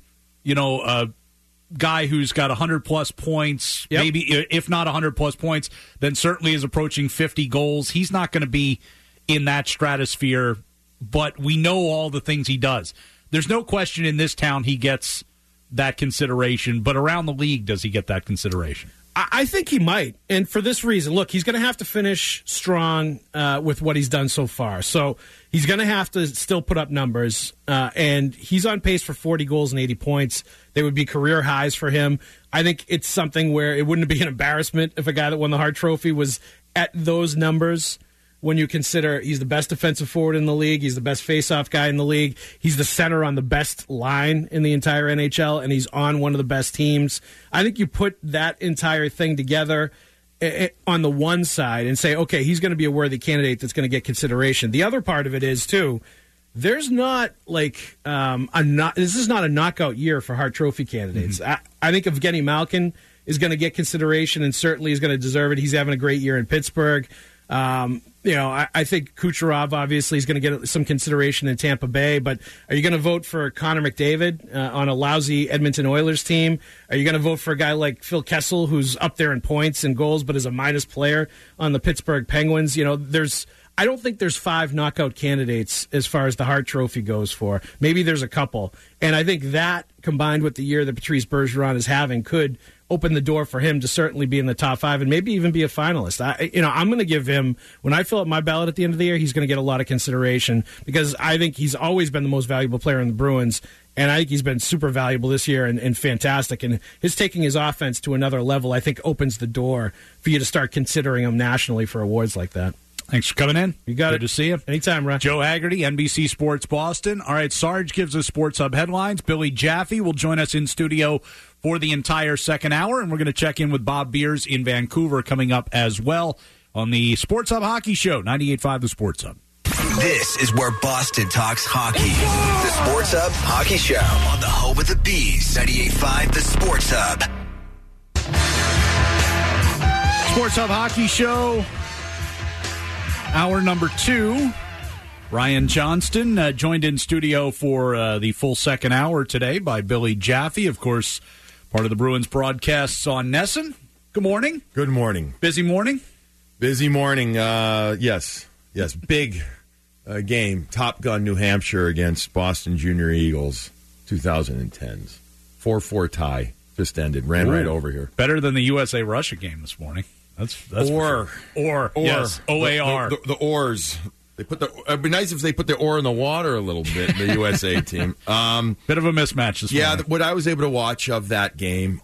guy who's got 100-plus points, maybe if not 100-plus points, then certainly is approaching 50 goals. He's not going to be in that stratosphere, but we know all the things he does. There's no question in this town he gets that consideration, but around the league, does he get that consideration? I think he might, and for this reason. Look, he's going to have to finish strong with what he's done so far. So he's going to have to still put up numbers, and he's on pace for 40 goals and 80 points. They would be career highs for him. I think it's something where it wouldn't be an embarrassment if a guy that won the Hart Trophy was at those numbers. When you consider he's the best defensive forward in the league, he's the best faceoff guy in the league, he's the center on the best line in the entire NHL, and he's on one of the best teams. I think you put that entire thing together on the one side and say, okay, he's going to be a worthy candidate that's going to get consideration. The other part of it is, too, there's not like this is not a knockout year for Hart Trophy candidates. Mm-hmm. I think Evgeny Malkin is going to get consideration and certainly is going to deserve it. He's having a great year in Pittsburgh. I think Kucherov obviously is going to get some consideration in Tampa Bay, but are you going to vote for Connor McDavid on a lousy Edmonton Oilers team? Are you going to vote for a guy like Phil Kessel, who's up there in points and goals, but is a minus player on the Pittsburgh Penguins? I don't think there's 5 knockout candidates as far as the Hart Trophy goes for. Maybe there's a couple. And I think that, combined with the year that Patrice Bergeron is having, could open the door for him to certainly be in the top 5 and maybe even be a finalist. I'm going to give him, when I fill up my ballot at the end of the year, he's going to get a lot of consideration because I think he's always been the most valuable player in the Bruins, and I think he's been super valuable this year and fantastic. And his taking his offense to another level, I think, opens the door for you to start considering him nationally for awards like that. Thanks for coming in. You got Good to see you. Anytime, Ron. Joe Haggerty, NBC Sports Boston. All right, Sarge gives us Sports Hub headlines. Billy Jaffe will join us in studio for the entire second hour, and we're going to check in with Bob Beers in Vancouver coming up as well on the Sports Hub Hockey Show, 98.5 The Sports Hub. This is where Boston talks hockey. The Sports Hub Hockey Show on the home of the Bees, 98.5 The Sports Hub. Sports Hub Hockey Show, hour number 2. Ryan Johnston joined in studio for the full second hour today by Billy Jaffe, of course, part of the Bruins broadcasts on NESN. Good morning. Good morning. Busy morning? Busy morning, yes. Big game, Top Gun, New Hampshire against Boston Junior Eagles, 2010s. 4-4 tie, just ended, ran right over here. Better than the USA-Russia game this morning. That's or, yes, OAR. The oars. It'd be nice if they put the oar in the water a little bit, the USA team. Bit of a mismatch this morning. Yeah, what I was able to watch of that game,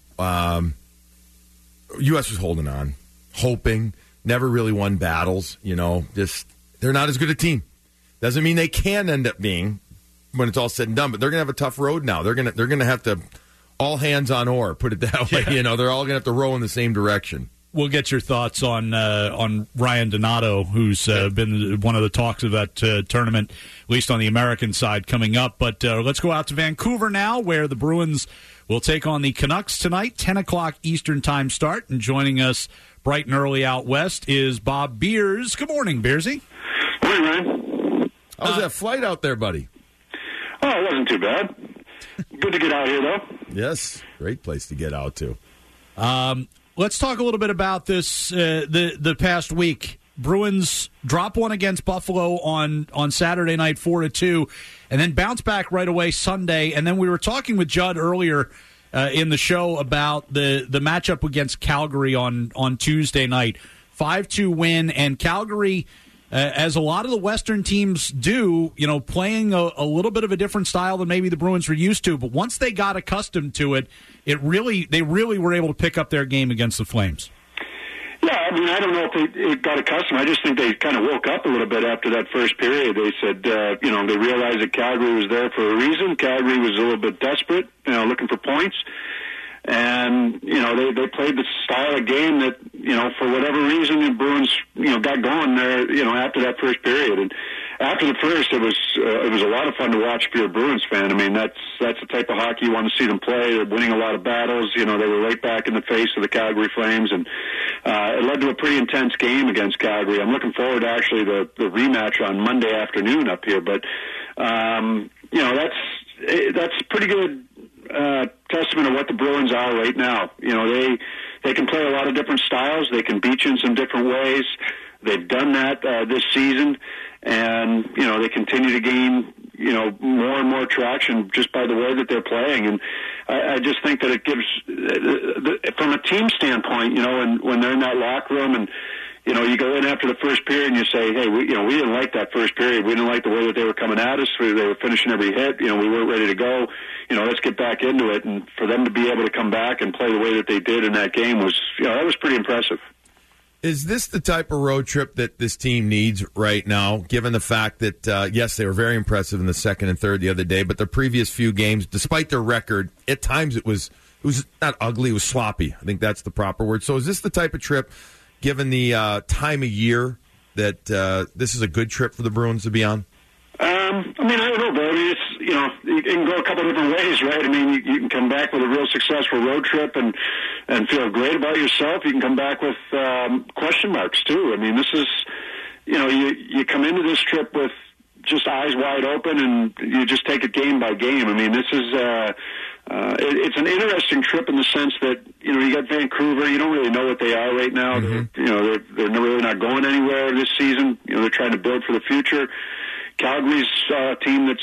U.S. was holding on, hoping, never really won battles. They're not as good a team. Doesn't mean they can end up being when it's all said and done, but they're going to have a tough road now. They're going to have to all hands on oar, put it that way. Yeah. They're all going to have to row in the same direction. We'll get your thoughts on Ryan Donato, who's been one of the talks of that tournament, at least on the American side, coming up. But let's go out to Vancouver now, where the Bruins will take on the Canucks tonight, 10 o'clock Eastern time start. And joining us bright and early out west is Bob Beers. Good morning, Beersy. Morning, Ryan. How's that flight out there, buddy? Oh, it wasn't too bad. Good to get out here, though. Yes, great place to get out to. Let's talk a little bit about this the past week. Bruins drop one against Buffalo on Saturday night, 4-2, and then bounce back right away Sunday. And then we were talking with Judd earlier in the show about the matchup against Calgary on Tuesday night. 5-2 win, and Calgary, as a lot of the Western teams do, playing a little bit of a different style than maybe the Bruins were used to. But once they got accustomed to it, they really were able to pick up their game against the Flames. Yeah, Yeah, I mean, I don't know if they got accustomed. I just think they kind of woke up a little bit after that first period. They said, they realized that Calgary was there for a reason. Calgary was a little bit desperate, looking for points. And, they played the style of game that, for whatever reason, the Bruins, got going there, after that first period. And after the first, it was a lot of fun to watch if you're a Bruins fan. I mean, that's the type of hockey you want to see them play. They're winning a lot of battles. They were right back in the face of the Calgary Flames, and it led to a pretty intense game against Calgary. I'm looking forward to actually the rematch on Monday afternoon up here. But that's pretty good testament of what the Bruins are right now. They can play a lot of different styles. They can beat you in some different ways. They've done that this season, and they continue to gain more and more traction just by the way that they're playing. And I just think that it gives, from a team standpoint, when they're in that locker room and you go in after the first period and you say, hey, we didn't like that first period. We didn't like the way that they were coming at us. They were finishing every hit. We weren't ready to go. Let's get back into it. And for them to be able to come back and play the way that they did in that game was, that was pretty impressive. Is this the type of road trip that this team needs right now, given the fact that, yes, they were very impressive in the second and third the other day, but their previous few games, despite their record, at times it was not ugly, it was sloppy. I think that's the proper word. So is this the type of trip, given the time of year, that this is a good trip for the Bruins to be on? I don't know, but it's, you can go a couple different ways, right? I mean, you can come back with a real successful road trip and feel great about yourself. You can come back with question marks, too. I mean, this is, you come into this trip with just eyes wide open and you just take it game by game. I mean, this is, it's an interesting trip in the sense that, you got Vancouver, you don't really know what they are right now. Mm-hmm. They're really not going anywhere this season. They're trying to build for the future. Calgary's a team that's,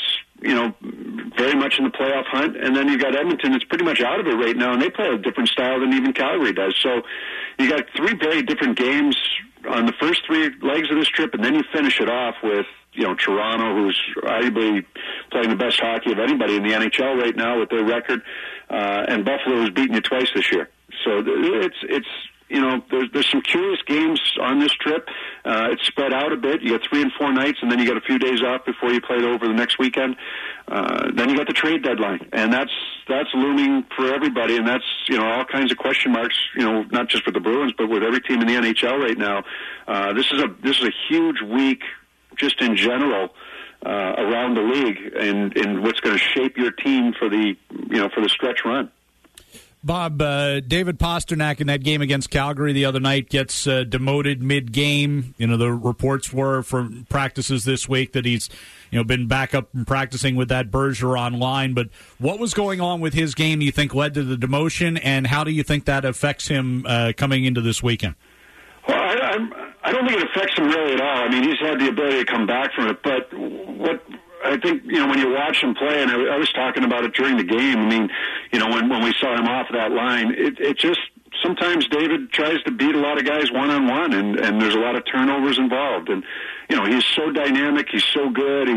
very much in the playoff hunt. And then you've got Edmonton that's pretty much out of it right now, and they play a different style than even Calgary does. So you got three very different games on the first three legs of this trip, and then you finish it off with, Toronto, who's arguably playing the best hockey of anybody in the NHL right now with their record, and Buffalo, who's beaten you twice this year. So it's there's some curious games on this trip. It's spread out a bit. You got 3 and 4 nights, and then you got a few days off before you play it over the next weekend. Then you got the trade deadline, and that's looming for everybody, and that's all kinds of question marks. Not just for the Bruins, but with every team in the NHL right now. This is a huge week, just in general, around the league, and what's going to shape your team for the stretch run. Bob, David Pastrnak in that game against Calgary the other night gets demoted mid-game. The reports were from practices this week that he's been back up and practicing with that Bergeron line. But what was going on with his game, do you think, led to the demotion, and how do you think that affects him coming into this weekend? Well, I don't think it affects him really at all. I mean, he's had the ability to come back from it. But what I think, when you watch him play, and I was talking about it during the game, I mean, when we saw him off that line, it just, sometimes David tries to beat a lot of guys one-on-one, and there's a lot of turnovers involved. And, he's so dynamic, he's so good,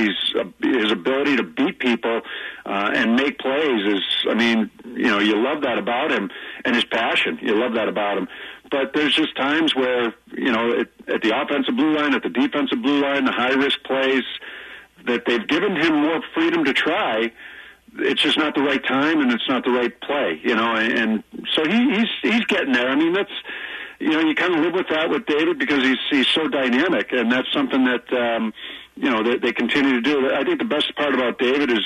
his ability to beat people and make plays is, you love that about him, and his passion, you love that about him. But there's just times where, at the offensive blue line, at the defensive blue line, the high-risk plays, that they've given him more freedom to try. It's just not the right time, and it's not the right play, and so he's getting there. I mean, that's, you kind of live with that with David because he's so dynamic, and that's something that, they continue to do. I think the best part about David is,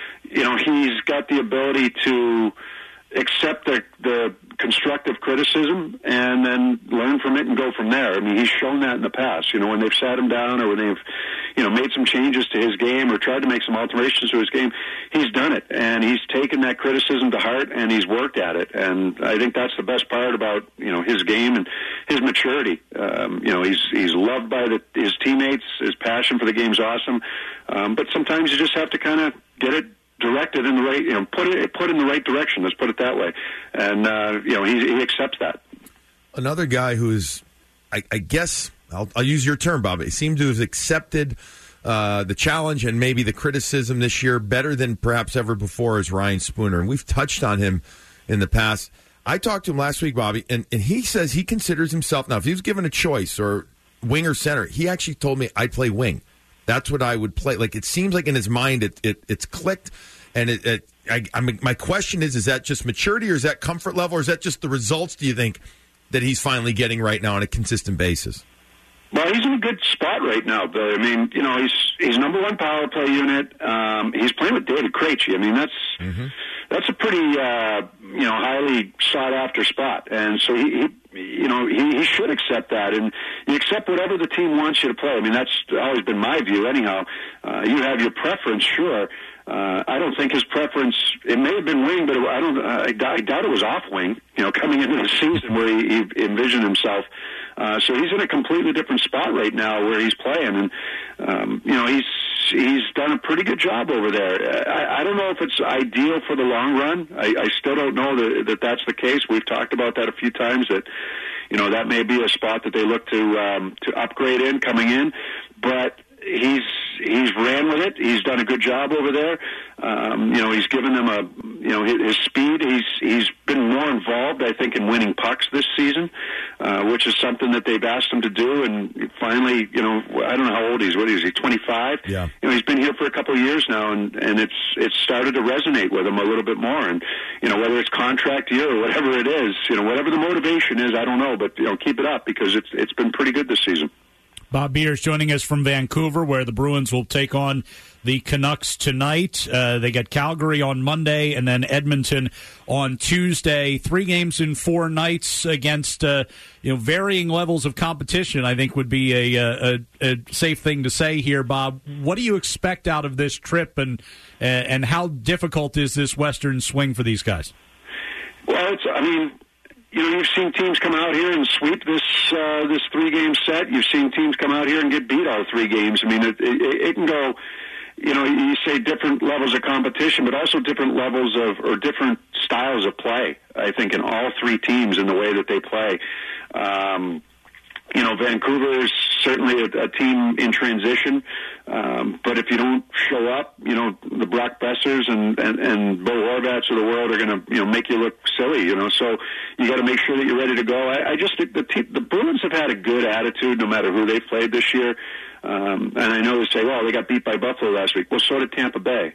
he's got the ability to accept the constructive criticism and then learn from it and go from there. I mean, he's shown that in the past, when they've sat him down or when they've, made some changes to his game or tried to make some alterations to his game, he's done it. And he's taken that criticism to heart and he's worked at it. And I think that's the best part about, his game and his maturity. He's loved by his teammates. His passion for the game's awesome. But sometimes you just have to kind of get it directed in the right, put in the right direction. Let's put it that way. And, he accepts that. Another guy who's, I guess, I'll use your term, Bob. He seemed to have accepted the challenge and maybe the criticism this year better than perhaps ever before is Ryan Spooner. And we've touched on him in the past. I talked to him last week, Bobby, and he says he considers himself, now, if he was given a choice or wing or center, he actually told me I'd play wing. That's what I would play. Like, it seems like in his mind it's clicked. And I mean, my question is that just maturity, or is that comfort level, or is that just the results, do you think, that he's finally getting right now on a consistent basis? Well, he's in a good spot right now, Billy. I mean, he's number one power play unit. He's playing with David Krejci. I mean, that's a pretty highly sought after spot, and so he should accept that, and you accept whatever the team wants you to play. I mean, that's always been my view. Anyhow, you have your preference, sure. I don't think his preference, it may have been wing, but I doubt it was off wing, coming into the season where he envisioned himself. So he's in a completely different spot right now where he's playing, and he's done a pretty good job over there. I don't know if it's ideal for the long run. I still don't know that that's the case. We've talked about that a few times, that that may be a spot that they look to upgrade in coming in, but he's ran with it. He's done a good job over there. He's given them his speed. He's been more involved, I think, in winning pucks this season, which is something that they've asked him to do. And finally, I don't know how old he is. What is he? 25? Yeah. He's been here for a couple of years now, and it's started to resonate with him a little bit more. And whether it's contract year or whatever it is, whatever the motivation is, I don't know, but keep it up, because it's been pretty good this season. Bob Beers joining us from Vancouver, where the Bruins will take on the Canucks tonight. They get Calgary on Monday and then Edmonton on Tuesday. 3 games in 4 nights against varying levels of competition, I think would be a safe thing to say here, Bob. What do you expect out of this trip, and how difficult is this Western swing for these guys? Well, you've seen teams come out here and sweep this 3-game set. You've seen teams come out here and get beat all 3 games. I mean, it can go, you say different levels of competition, but also different levels or different styles of play, I think, in all 3 teams in the way that they play. Vancouver is certainly a team in transition, but if you don't show up, the Brock Bessers and Bo Horvats of the world are going to make you look silly. So you got to make sure that you're ready to go. I just think the Bruins have had a good attitude no matter who they played this year. And I know they say, well, they got beat by Buffalo last week. Well, so did Tampa Bay.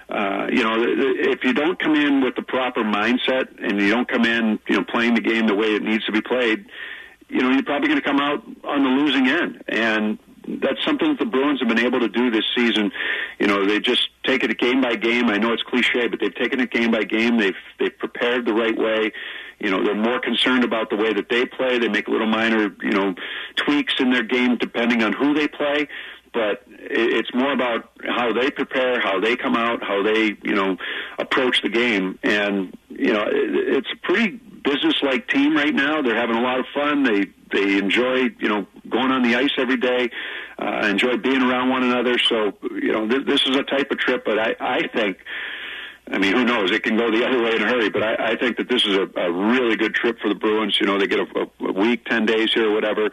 If you don't come in with the proper mindset and you don't come in, playing the game the way it needs to be played, you're probably going to come out on the losing end. And that's something that the Bruins have been able to do this season. They just take it game by game. I know it's cliche, but they've taken it game by game. They've prepared the right way. They're more concerned about the way that they play. They make little minor, tweaks in their game depending on who they play. But it's more about how they prepare, how they come out, how they, approach the game. And, it's a pretty business-like team right now. They're having a lot of fun. They enjoy, going on the ice every day, enjoy being around one another. So, this is a type of trip, but I think, who knows? It can go the other way in a hurry, but I think that this is a really good trip for the Bruins. They get a week, 10 days here or whatever.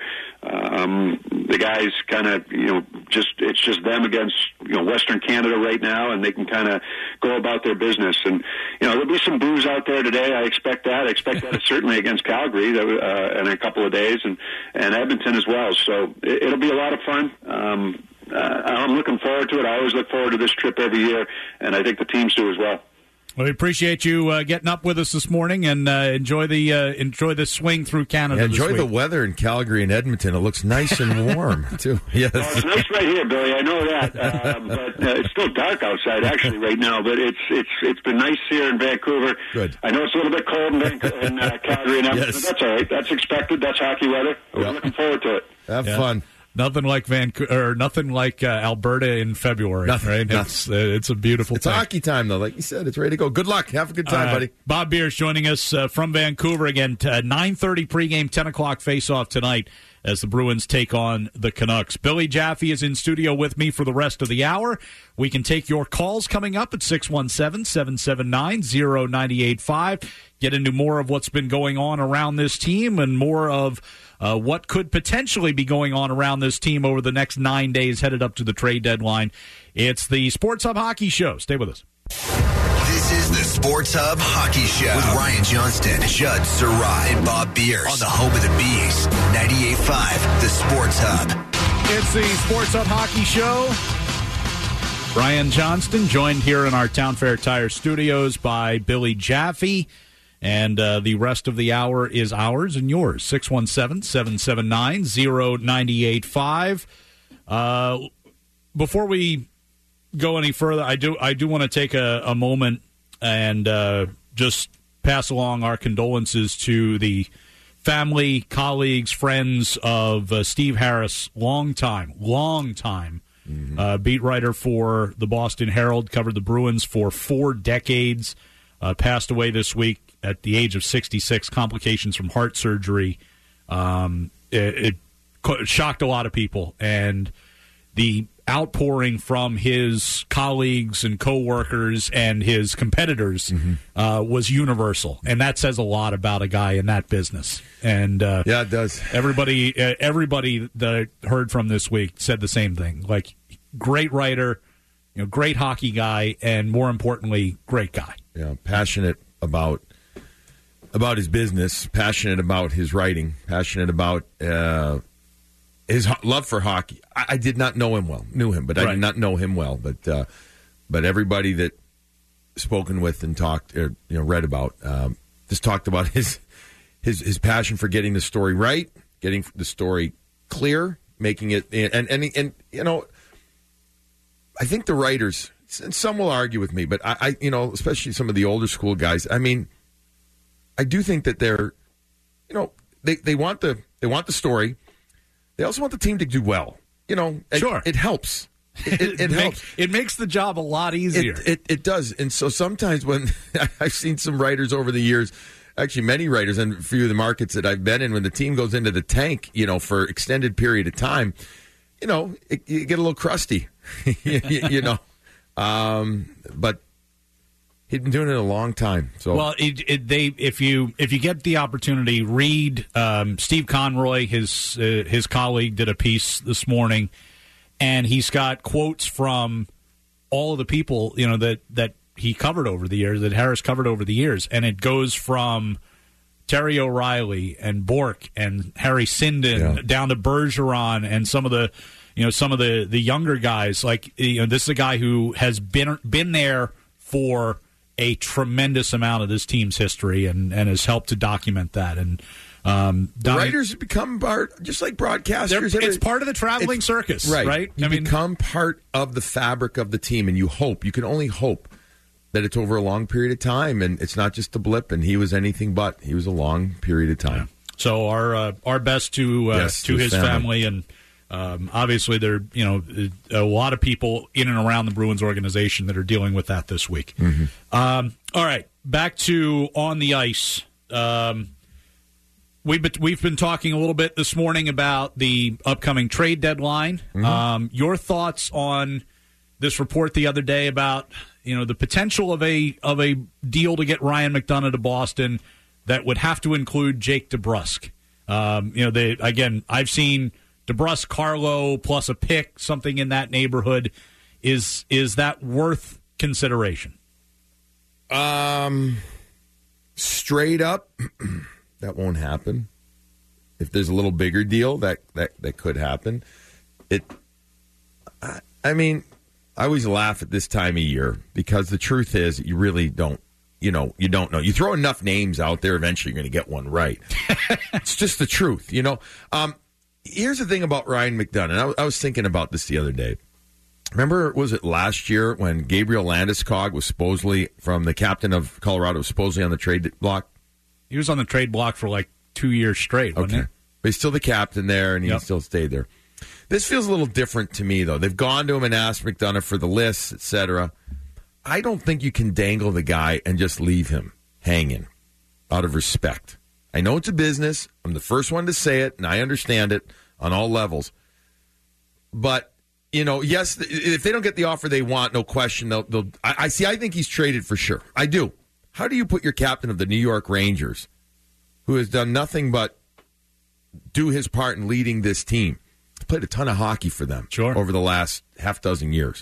The guys kind of, it's just them against, Western Canada right now, and they can kind of go about their business. And, there'll be some booze out there today. I expect that. I expect that certainly against Calgary in a couple of days, and Edmonton as well. So it'll be a lot of fun. I'm looking forward to it. I always look forward to this trip every year, and I think the teams do as well. Well, we appreciate you getting up with us this morning, and enjoy the swing through Canada. Enjoy the weather in Calgary and Edmonton. It looks nice and warm too. Yes, well, it's nice right here, Billy. I know that, but it's still dark outside actually right now. But it's been nice here in Vancouver. Good. I know it's a little bit cold in Calgary and Edmonton. Yes. But that's all right. That's expected. That's hockey weather. We're looking forward to it. Have fun. Nothing like Vancouver, or nothing like Alberta in February, right? It's a beautiful It's thing. hockey time, though. Like you said, it's ready to go. Good luck. Have a good time, buddy. Bob Beers joining us from Vancouver again. 9:30 pregame, 10 o'clock face-off tonight as the Bruins take on the Canucks. Billy Jaffe is in studio with me for the rest of the hour. We can take your calls coming up at 617-779-0985. Get into more of what's been going on around this team and more of what could potentially be going on around this team over the next 9 days headed up to the trade deadline. It's the Sports Hub Hockey Show. Stay with us. This is the Sports Hub Hockey Show with Ryan Johnston, Judd Surratt, and Bob Beers on the home of the Bees, 98.5, the Sports Hub. It's the Sports Hub Hockey Show. Ryan Johnston, joined here in our Town Fair Tire studios by Billy Jaffe. And the rest of the hour is ours and yours. 617-779-0985. Before we go any further, I do want to take a moment and just pass along our condolences to the family, colleagues, friends of Steve Harris, long time beat writer for the Boston Herald, covered the Bruins for 4 decades, passed away this week at the age of 66, complications from heart surgery. It shocked a lot of people, and the outpouring from his colleagues and coworkers and his competitors was universal, and that says a lot about a guy in that business. And yeah, it does. Everybody that I heard from this week said the same thing. Like, great writer, great hockey guy, and more importantly, great guy. Yeah, passionate about his business, passionate about his writing, passionate about his love for hockey. I did not know him well. Knew him, but I did not know him well. But everybody that spoken with and talked, or read about, just talked about his passion for getting the story right, getting the story clear, making it, and I think the writers, and some will argue with me, but I especially some of the older school guys. I mean, I do think that they're, they want the story. They also want the team to do well. Sure, it helps. It helps. It makes the job a lot easier. It does. And so sometimes when I've seen some writers over the years, actually many writers and a few of the markets that I've been in, when the team goes into the tank, for extended period of time, you get a little crusty, but he'd been doing it a long time. So, well, if you get the opportunity, read Steve Conroy, his colleague, did a piece this morning, and he's got quotes from all of the people that he covered over the years, that Harris covered over the years, and it goes from Terry O'Reilly and Bork and Harry Sinden down to Bergeron and some of the younger guys. Like, this is a guy who has been there for a tremendous amount of this team's history and has helped to document that. And the writers have become part, just like broadcasters. It's part of the traveling circus, right? You become part of the fabric of the team, and you can only hope that it's over a long period of time, and it's not just a blip. And he was anything but. He was a long period of time. Yeah. So our best to his family, and obviously there a lot of people in and around the Bruins organization that are dealing with that this week. All right, back to on the ice. We've been talking a little bit this morning about the upcoming trade deadline. Your thoughts on this report the other day about the potential of a deal to get Ryan McDonagh to Boston that would have to include Jake DeBrusk. I've seen DeBrusk, Carlo plus a pick, something in that neighborhood. Is that worth consideration? Straight up, that won't happen. If there's a little bigger deal, that could happen. I always laugh at this time of year because the truth is you really don't. You don't know. You throw enough names out there, eventually you're going to get one right. It's just the truth, Here's the thing about Ryan McDonagh. I was thinking about this the other day. Remember, was it last year when Gabriel Landeskog was supposedly, from the captain of Colorado, was supposedly on the trade block? He was on the trade block for like 2 years straight, wasn't he? But he's still the captain there, and he still stayed there. This feels a little different to me, though. They've gone to him and asked McDonagh for the lists, etc. I don't think you can dangle the guy and just leave him hanging out of respect. I know it's a business. I'm the first one to say it, and I understand it on all levels. But, yes, if they don't get the offer they want, no question, they'll. I think he's traded for sure. I do. How do you put your captain of the New York Rangers, who has done nothing but do his part in leading this team, played a ton of hockey for them over the last half dozen years,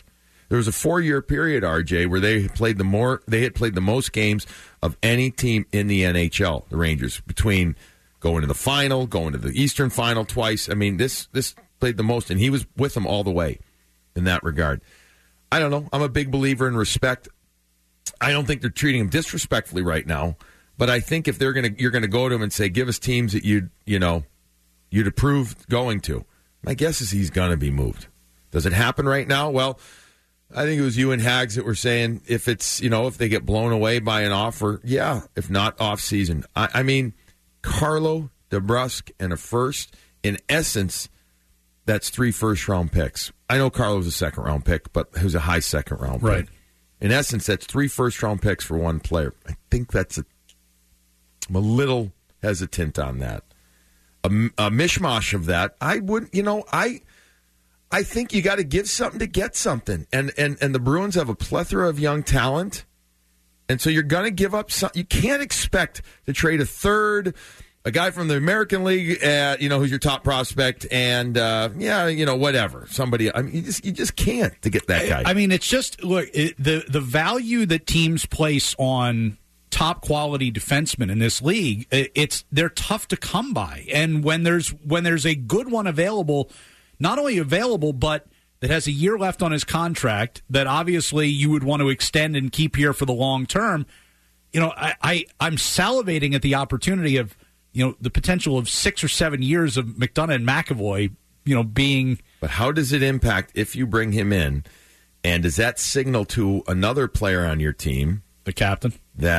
There was a 4-year period, RJ, where they had played the most games of any team in the NHL, the Rangers, between going to the final, going to the Eastern Final twice. I mean, this played the most, and he was with them all the way in that regard. I don't know. I'm a big believer in respect. I don't think they're treating him disrespectfully right now, but I think if you're going to go to him and say, give us teams that you'd approve going to, my guess is he's going to be moved. Does it happen right now? Well, I think it was you and Hags that were saying if it's, if they get blown away by an offer, yeah, if not off season. I mean, Carlo, DeBrusk, and a first, in essence, that's 3 first-round picks. I know Carlo was a second-round pick, but he was a high second-round pick. Right. In essence, that's 3 first-round picks for one player. I think I'm a little hesitant on that. A mishmash of that, I wouldn't, I think you got to give something to get something. And the Bruins have a plethora of young talent. And so you're going to give up something. You can't expect to trade a third, a guy from the American League, who's your top prospect, and, whatever. Somebody, I mean, you just can't to get that guy. I mean, it's just, look, the value that teams place on top quality defensemen in this league, they're tough to come by. And when there's a good one available, not only available, but that has a year left on his contract that obviously you would want to extend and keep here for the long term, I'm salivating at the opportunity of, the potential of 6 or 7 years of McDonough and McAvoy, being. But how does it impact if you bring him in? And does that signal to another player on your team? The captain.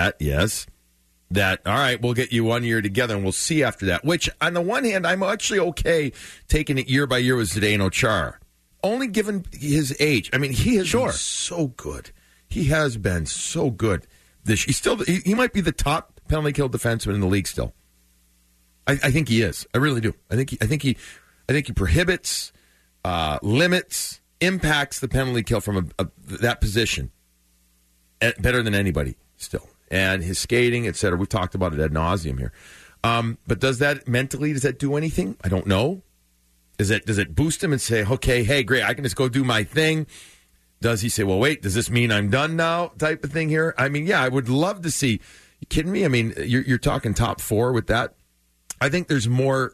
All right, we'll get you 1 year together, and we'll see after that. Which, on the one hand, I'm actually okay taking it year by year with Zdeno Chara. Only given his age. I mean, he has been so good. He has been so good. He might be the top penalty kill defenseman in the league still. I think he is. I really do. I think he prohibits, limits, impacts the penalty kill from that position better than anybody still. And his skating, et cetera. We've talked about it ad nauseum here. But does that do anything? I don't know. Does it boost him and say, okay, hey, great, I can just go do my thing? Does he say, well, wait, does this mean I'm done now type of thing here? I mean, yeah, I would love to see. You kidding me? I mean, you're talking top 4 with that. I think there's more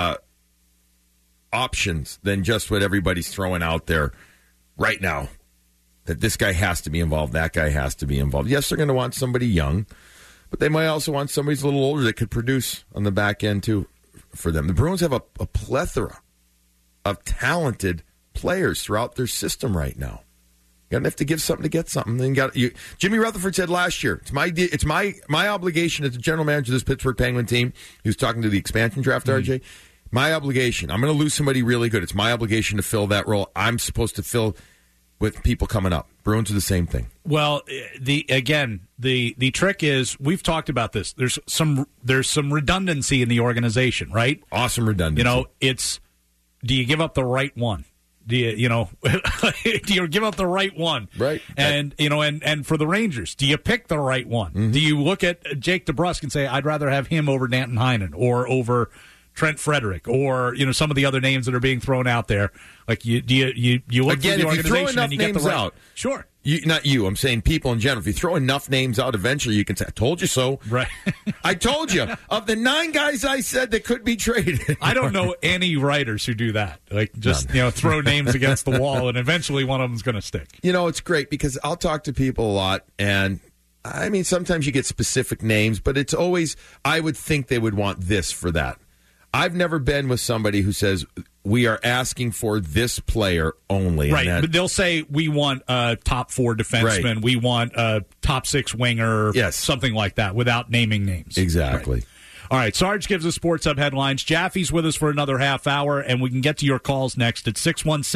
options than just what everybody's throwing out there right now. That this guy has to be involved, that guy has to be involved. Yes, they're going to want somebody young, but they might also want somebody who's a little older that could produce on the back end, too, for them. The Bruins have a plethora of talented players throughout their system right now. You're going to have to give something to get something. Then Jimmy Rutherford said last year, it's my obligation as the general manager of this Pittsburgh Penguin team, he was talking to the expansion draft, RJ, my obligation. I'm going to lose somebody really good. It's my obligation to fill that role. I'm supposed to fill with people coming up. Bruins are the same thing. Well, the trick is, we've talked about this. There's some redundancy in the organization, right? Awesome redundancy. Do you give up the right one? Do you give up the right one? Right. And and for the Rangers, do you pick the right one? Mm-hmm. Do you look at Jake DeBrusk and say, I'd rather have him over Danton Heinen or over Trent Frederick, or some of the other names that are being thrown out there? Like you look again, through the if you throw organization enough and you get the names right. out. Sure. Not you. I'm saying people in general. If you throw enough names out, eventually you can say, I told you so. Right. I told you. Of the 9 guys I said that could be traded. I don't know any writers who do that. Like, just, throw names against the wall, and eventually one of them's going to stick. It's great because I'll talk to people a lot, and I mean, sometimes you get specific names, but it's always, I would think they would want this for that. I've never been with somebody who says, we are asking for this player only. Right, but they'll say, we want a top 4 defenseman, we want a top 6 winger, something like that, without naming names. Exactly. Right. All right, Sarge gives us Sports Hub headlines. Jaffe's with us for another half hour, and we can get to your calls next at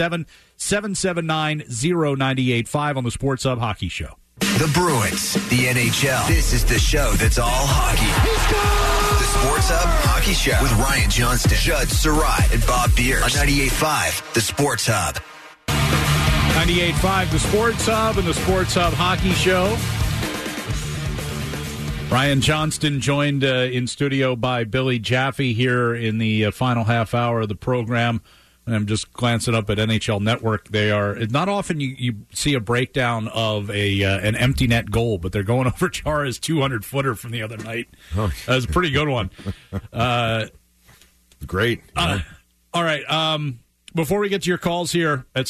617-779-0985 on the Sports Hub Hockey Show. The Bruins, the NHL. This is the show that's all hockey. The Sports Hub Hockey Show with Ryan Johnston, Judd Sarai, and Bob Beers on 98.5, the Sports Hub. 98.5, the Sports Hub and the Sports Hub Hockey Show. Ryan Johnston joined in studio by Billy Jaffe here in the final half hour of the program. I'm just glancing up at NHL Network. They are not often you see a breakdown of an empty net goal, but they're going over Chara's 200-footer from the other night. Oh. That was a pretty good one. Great. All right. Before we get to your calls here at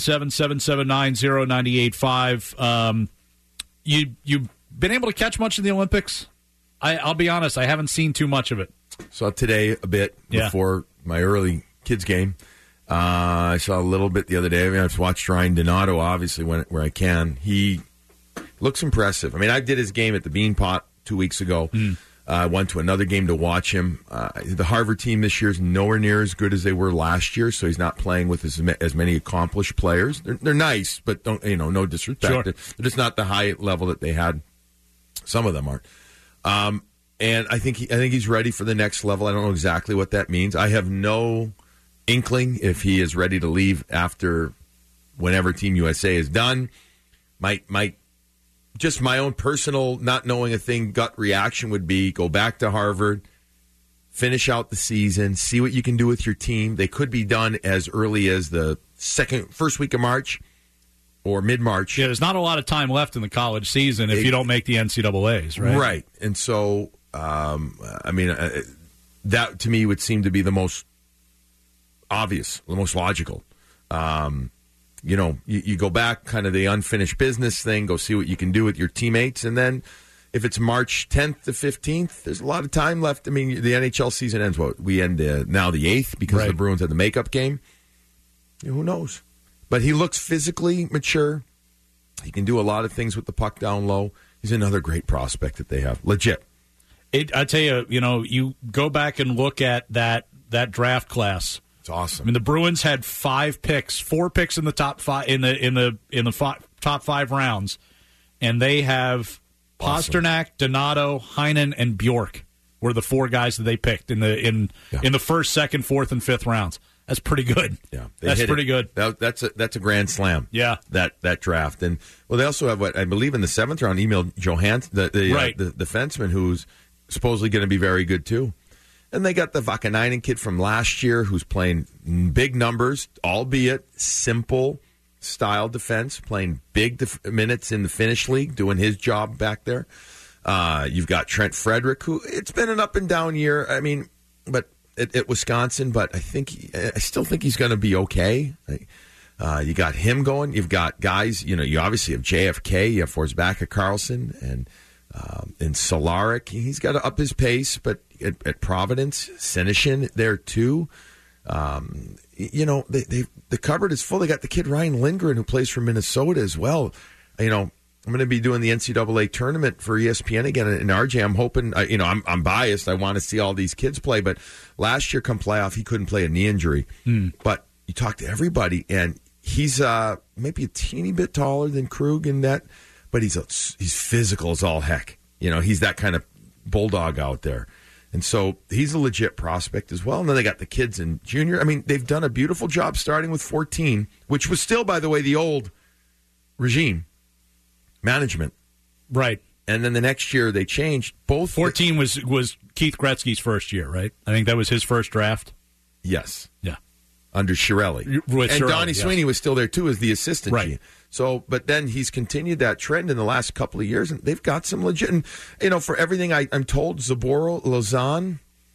617-779-0985, you've been able to catch much of the Olympics? I'll be honest, I haven't seen too much of it. Saw today a bit before my early kids game. I saw a little bit the other day. I mean, I've watched Ryan Donato, obviously, where I can. He looks impressive. I mean, I did his game at the Beanpot 2 weeks ago. I went to another game to watch him. The Harvard team this year is nowhere near as good as they were last year, so he's not playing with as many accomplished players. They're nice, but no disrespect. Sure. They're just not the high level that they had. Some of them aren't. And I think he's ready for the next level. I don't know exactly what that means. I have no inkling if he is ready to leave after whenever Team USA is done. Just my own personal not knowing a thing gut reaction would be go back to Harvard, finish out the season, see what you can do with your team. They could be done as early as the first week of March or mid-March. Yeah, there's not a lot of time left in the college season if you don't make the NCAAs, right? Right. And so, that to me would seem to be the most obvious, the most logical. You go back, kind of the unfinished business thing, go see what you can do with your teammates, and then if it's March 10th to 15th, there's a lot of time left. I mean, the NHL season ends, we end now the 8th because the Bruins had the makeup game. Who knows? But he looks physically mature. He can do a lot of things with the puck down low. He's another great prospect that they have. Legit. I tell you, you go back and look at that draft class. It's awesome. I mean, the Bruins had 4 picks in the top 5 in the top 5 rounds, and they have Pasternak, Donato, Heinen, and Bjork were the 4 guys that they picked in the first, second, fourth, and fifth rounds. That's pretty good. Yeah, that's pretty good. That's a grand slam. Yeah, that draft, and they also have what I believe in the 7th round. Emailed Johansson, the defenseman, who's supposedly going to be very good too. And they got the Vakanainen kid from last year who's playing big numbers, albeit simple style defense, playing big minutes in the Finnish league, doing his job back there. You've got Trent Frederick, who it's been an up and down year. I mean, but at Wisconsin, but I still think he's going to be okay. You got him going. You've got guys. You obviously have JFK. You have Forsbacka Carlson and Solaric. He's got to up his pace, but at Providence, Senyshyn there too. The cupboard is full. They got the kid Ryan Lindgren who plays for Minnesota as well. I'm going to be doing the NCAA tournament for ESPN again in RJ. I'm hoping. I'm biased. I want to see all these kids play. But last year, come playoff, he couldn't play a knee injury. But you talk to everybody, and he's maybe a teeny bit taller than Krug in that, but he's physical as all heck. He's that kind of bulldog out there. And so he's a legit prospect as well. And then they got the kids in junior. I mean, they've done a beautiful job starting with 14, which was still, by the way, the old regime management. Right. And then the next year they changed. Both 14 was Keith Gretzky's first year, right? I think that was his first draft. Yes. Yeah. Under Chiarelli. And Donnie Sweeney was still there, too, as the assistant. Right. So, but then he's continued that trend in the last couple of years, and they've got some legit. And, for everything I'm told, Zaboro, Lausanne,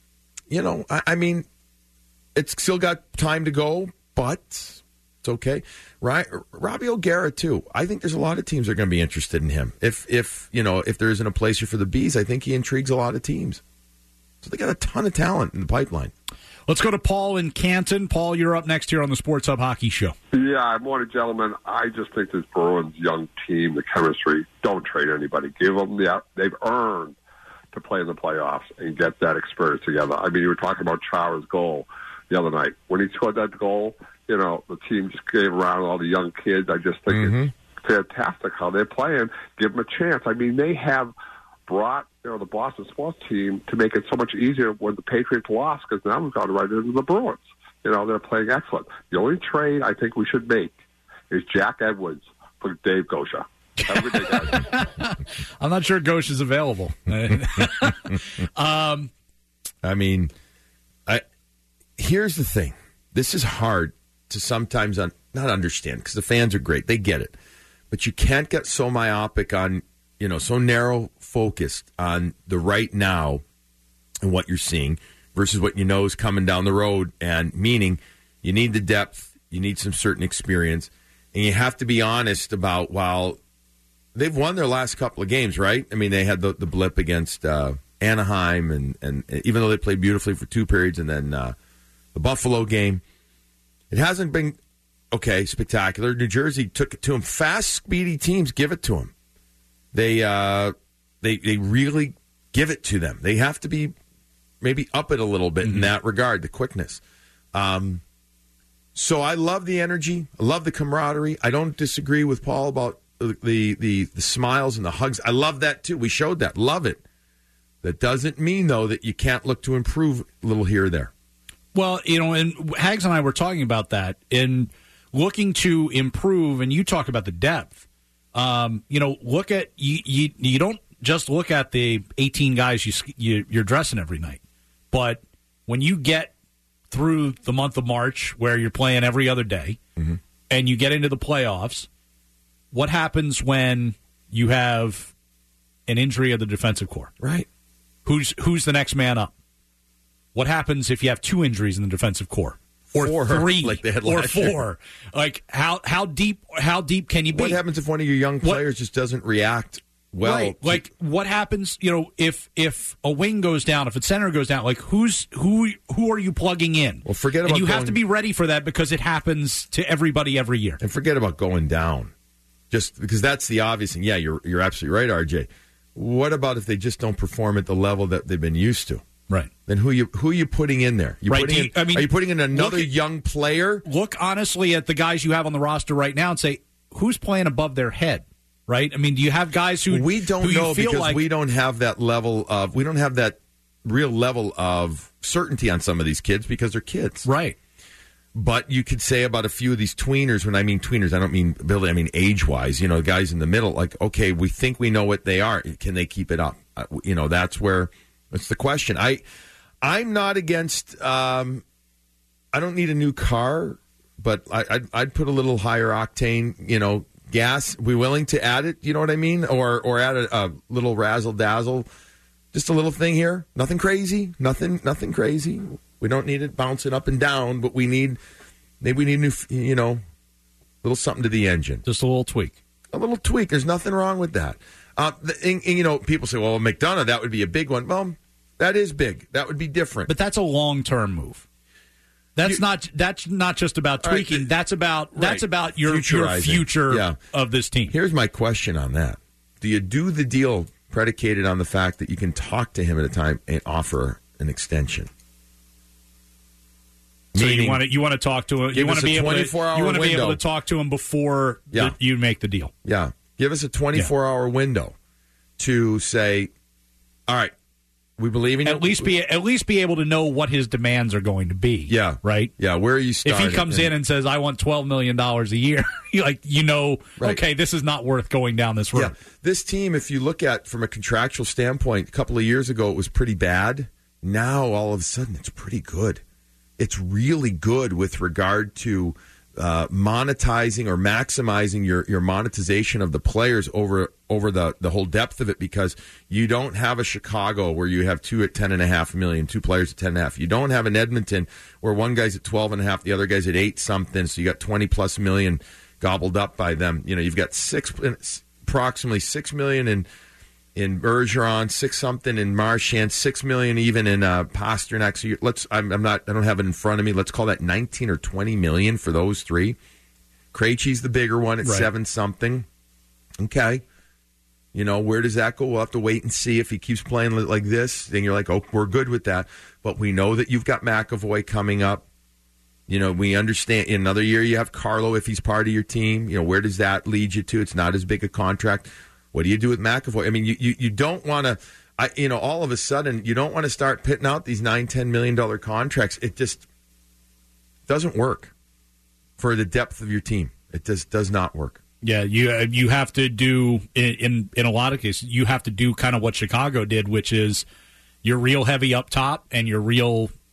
I mean, it's still got time to go, but it's okay. Right? Robbie O'Gara, too. I think there's a lot of teams that are going to be interested in him. If there isn't a place here for the Bees, I think he intrigues a lot of teams. So they got a ton of talent in the pipeline. Let's go to Paul in Canton. Paul, you're up next here on the Sports Hub Hockey Show. Yeah, morning, gentlemen. I just think this Bruins young team, the chemistry, don't trade anybody. Give them they've earned to play in the playoffs and get that experience together. I mean, you were talking about Chara's goal the other night. When he scored that goal, the team just gave around all the young kids. I just think it's fantastic how they're playing. Give them a chance. I mean, they have brought the Boston sports team to make it so much easier when the Patriots lost, because now we've gone right into the Bruins. They're playing excellent. The only trade I think we should make is Jack Edwards for Dave Gosha. Have a good day, guys. I'm not sure Gosha's available. I mean, here's the thing. this is hard to sometimes not understand, because the fans are great. They get it. But you can't get so myopic on, so narrow focused on the right now and what you're seeing versus what is coming down the road, and meaning you need the depth, you need some certain experience, and you have to be honest about, while they've won their last couple of games, right? I mean, they had the blip against Anaheim, and even though they played beautifully for 2 periods, and then the Buffalo game, it hasn't been, spectacular. New Jersey took it to them. Fast, speedy teams give it to them. They really give it to them. They have to be maybe up it a little bit in that regard, the quickness. So I love the energy. I love the camaraderie. I don't disagree with Paul about the smiles and the hugs. I love that too. We showed that. Love it. That doesn't mean, though, that you can't look to improve a little here or there. Well, and Hags and I were talking about that in looking to improve, and you talk about the depth. Look at you don't just look at the 18 guys you're dressing every night, but when you get through the month of March, where you're playing every other day, and you get into the playoffs, what happens when you have an injury of the defensive core? Right. Who's the next man up? What happens if you have 2 injuries in the defensive core? Or 4, 3, like they had or 4. Year. Like how deep can you be? What happens if one of your young players just doesn't react well? Right. Like what happens, if a wing goes down, if a center goes down, like who are you plugging in? Well, forget about, and you have to be ready for that, because it happens to everybody every year. And forget about going down. Just because that's the obvious thing. Yeah, you're absolutely right, RJ. What about if they just don't perform at the level that they've been used to? Right. Then who are you putting in there? Are you putting in another young player? Look honestly at the guys you have on the roster right now and say, who's playing above their head? Right? I mean, do you have guys who we don't know, because we don't have that real level of certainty on some of these kids, because they're kids. Right. But you could say about a few of these tweeners. When I mean tweeners, I don't mean ability. I mean age-wise. Guys in the middle. Like, okay, we think we know what they are. Can they keep it up? That's the question. I'm not against. I don't need a new car, but I'd put a little higher octane. Gas. We willing to add it? You know what I mean? Or add a little razzle dazzle. Just a little thing here. Nothing crazy. Nothing crazy. We don't need it bouncing up and down, but we need new, little something to the engine. Just a little tweak. A little tweak. There's nothing wrong with that. People say, well, McDonough, that would be a big one. Well, that is big. That would be different. But that's a long-term move. That's not just about tweaking. Right. That's about your future of this team. Here's my question on that. Do you do the deal predicated on the fact that you can talk to him at a time and offer an extension? So you want to talk to him. You want to be able to talk to him before you make the deal. Yeah, give us a 24-hour window to say, all right, we believe in you. At least be able to know what his demands are going to be. Yeah, right. Yeah, where are you starting? If he comes in and says, "I want $12 million a year," right. Okay, this is not worth going down this road. Yeah. This team, if you look at from a contractual standpoint, a couple of years ago it was pretty bad. Now all of a sudden it's pretty good. It's really good with regard to monetizing or maximizing your monetization of the players over the whole depth of it, because you don't have a Chicago where you have 2 at $10.5 million, 2 players at $10.5. You don't have an Edmonton where one guy's at $12.5, the other guy's at 8 something, so you got $20+ million gobbled up by them. You've got approximately $6 million in Bergeron, 6 something in Marchand, $6 million even in Pasternak. So I don't have it in front of me. Let's call that 19 or 20 million for those 3. Krejci's the bigger one at 7 something. Okay. Where does that go? We'll have to wait and see. If he keeps playing like this, then you're like, oh, we're good with that. But we know that you've got McAvoy coming up. We understand in another year you have Carlo if he's part of your team. Where does that lead you to? It's not as big a contract. What do you do with McAvoy? I mean, you don't want to, all of a sudden, you don't want to start pitting out these $9-10 million contracts. It just doesn't work for the depth of your team. It just does not work. Yeah, you have to do, in a lot of cases, you have to do kind of what Chicago did, which is you're real heavy up top and you're real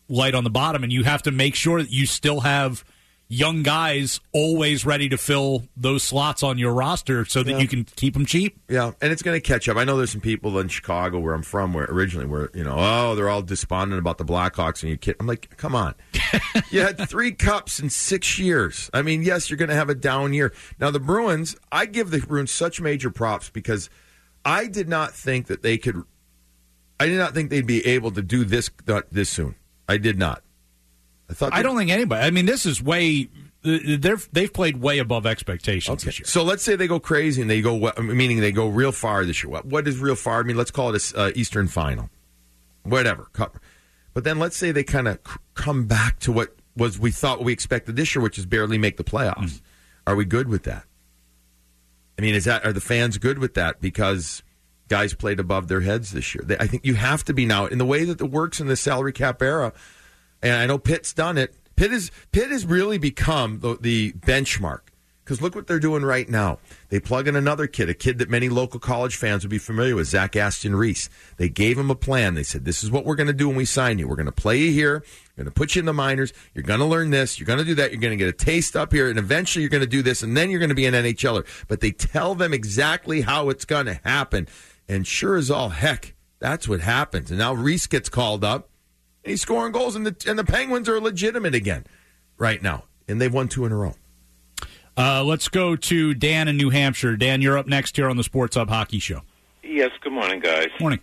light on the bottom, and you have to make sure that you still have young guys always ready to fill those slots on your roster so that you can keep them cheap. Yeah, and it's going to catch up. I know there's some people in Chicago, where I'm from, where they're all despondent about the Blackhawks, and you kid. I'm like, come on. You had 3 cups in 6 years. I mean, yes, you're going to have a down year. Now, the Bruins, I give the Bruins such major props because I did not think that they could. I did not think they'd be able to do this soon. I did not. I don't think anybody. I mean, this is way. They've played way above expectations this year. So let's say they go crazy and they go, meaning they go real far this year. What is real far? I mean, let's call it a Eastern Final, whatever. But then let's say they kind of come back to what we thought we expected this year, which is barely make the playoffs. Are we good with that? I mean, are the fans good with that? Because guys played above their heads this year. I think you have to be now in the way that it works in the salary cap era. And I know Pitt's done it. Pitt has really become the benchmark. Because look what they're doing right now. They plug in another kid, a kid that many local college fans would be familiar with, Zach Aston Reese. They gave him a plan. They said, this is what we're going to do when we sign you. We're going to play you here. We're going to put you in the minors. You're going to learn this. You're going to do that. You're going to get a taste up here. And eventually you're going to do this. And then you're going to be an NHLer. But they tell them exactly how it's going to happen. And sure as all heck, that's what happens. And now Reese gets called up. And he's scoring goals, and the Penguins are legitimate again right now. And they've won 2 in a row. Let's go to Dan in New Hampshire. Dan, you're up next here on the Sports Hub Hockey Show. Yes, good morning, guys. Morning.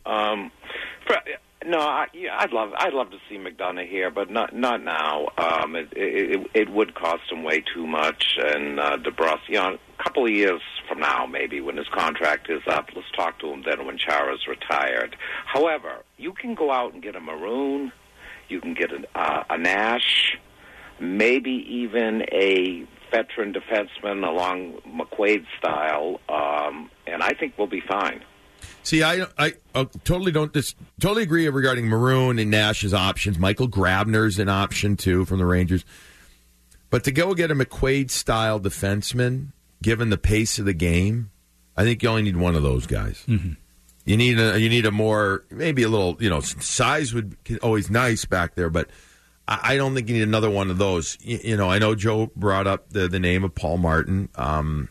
I'd love to see McDonough here, but not now. It would cost him way too much, and DeBrus, a couple of years from now, maybe when his contract is up, let's talk to him then when Chara's retired. However, you can go out and get a Maroon, you can get a Nash, maybe even a veteran defenseman along McQuaid style, and I think we'll be fine. See, I totally agree regarding Maroon and Nash's options. Michael Grabner's an option, too, from the Rangers. But to go get a McQuaid-style defenseman, given the pace of the game, I think you only need one of those guys. Mm-hmm. You need a more, maybe a little, size would always nice back there, but I don't think you need another one of those. I know Joe brought up the name of Paul Martin. I'm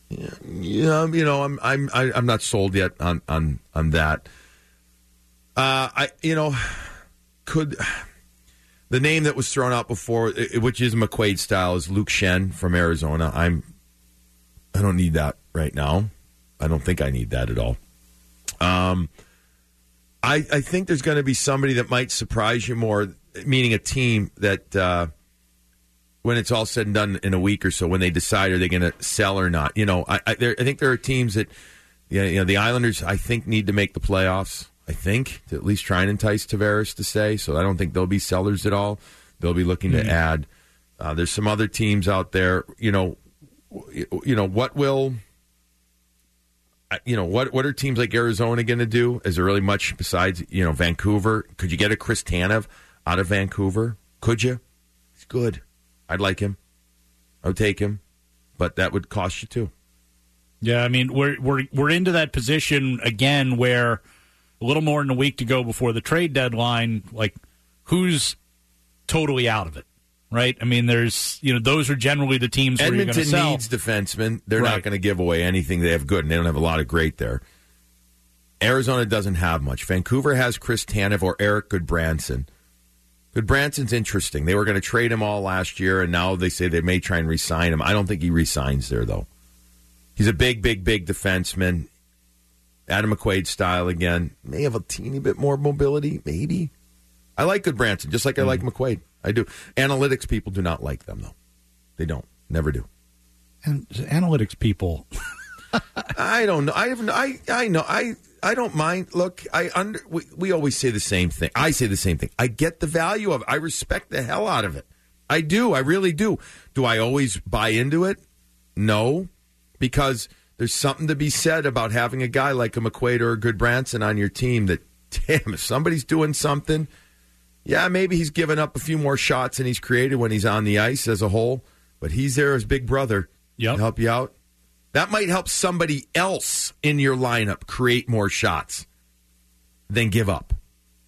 not sold yet on that. Could the name that was thrown out before, which is McQuaid style, is Luke Shen from Arizona. I don't need that right now. I don't think I need that at all. I think there's going to be somebody that might surprise you more, meaning a team that when it's all said and done in a week or so, when they decide are they going to sell or not. I think there are teams that, the Islanders, I think, need to make the playoffs. I think to at least try and entice Tavares to stay. So I don't think they'll be sellers at all. They'll be looking to add. There's some other teams out there. What are teams like Arizona going to do? Is there really much besides Vancouver? Could you get a Chris Tanev out of Vancouver? Could you? He's good. I'd like him. I would take him, but that would cost you too. Yeah, I mean we're into that position again where a little more than a week to go before the trade deadline. Like, who's totally out of it, right? I mean, there's those are generally the teams where you're going to sell. Edmonton needs defensemen. They're not going to give away anything. They have good, and they don't have a lot of great there. Arizona doesn't have much. Vancouver has Chris Tanev or Eric Goodbranson. Goodbranson's interesting. They were going to trade him all last year, and now they say they may try and re-sign him. I don't think he re-signs there, though. He's a big defenseman. Adam McQuaid style again. May have a teeny bit more mobility, maybe. I like Goodbranson, just like I like McQuaid. I do. Analytics people do not like them, though. They don't. Never do. And analytics people. I don't know. I know. I don't mind. Look, we always say the same thing. I say the same thing. I get the value of it. I respect the hell out of it. I do. I really do. Do I always buy into it? No, because there's something to be said about having a guy like a McQuaid or a Goodbranson on your team that, damn, if somebody's doing something, yeah, maybe he's given up a few more shots than he's created when he's on the ice as a whole, but he's there as big brother to help you out. That might help somebody else in your lineup create more shots than give up.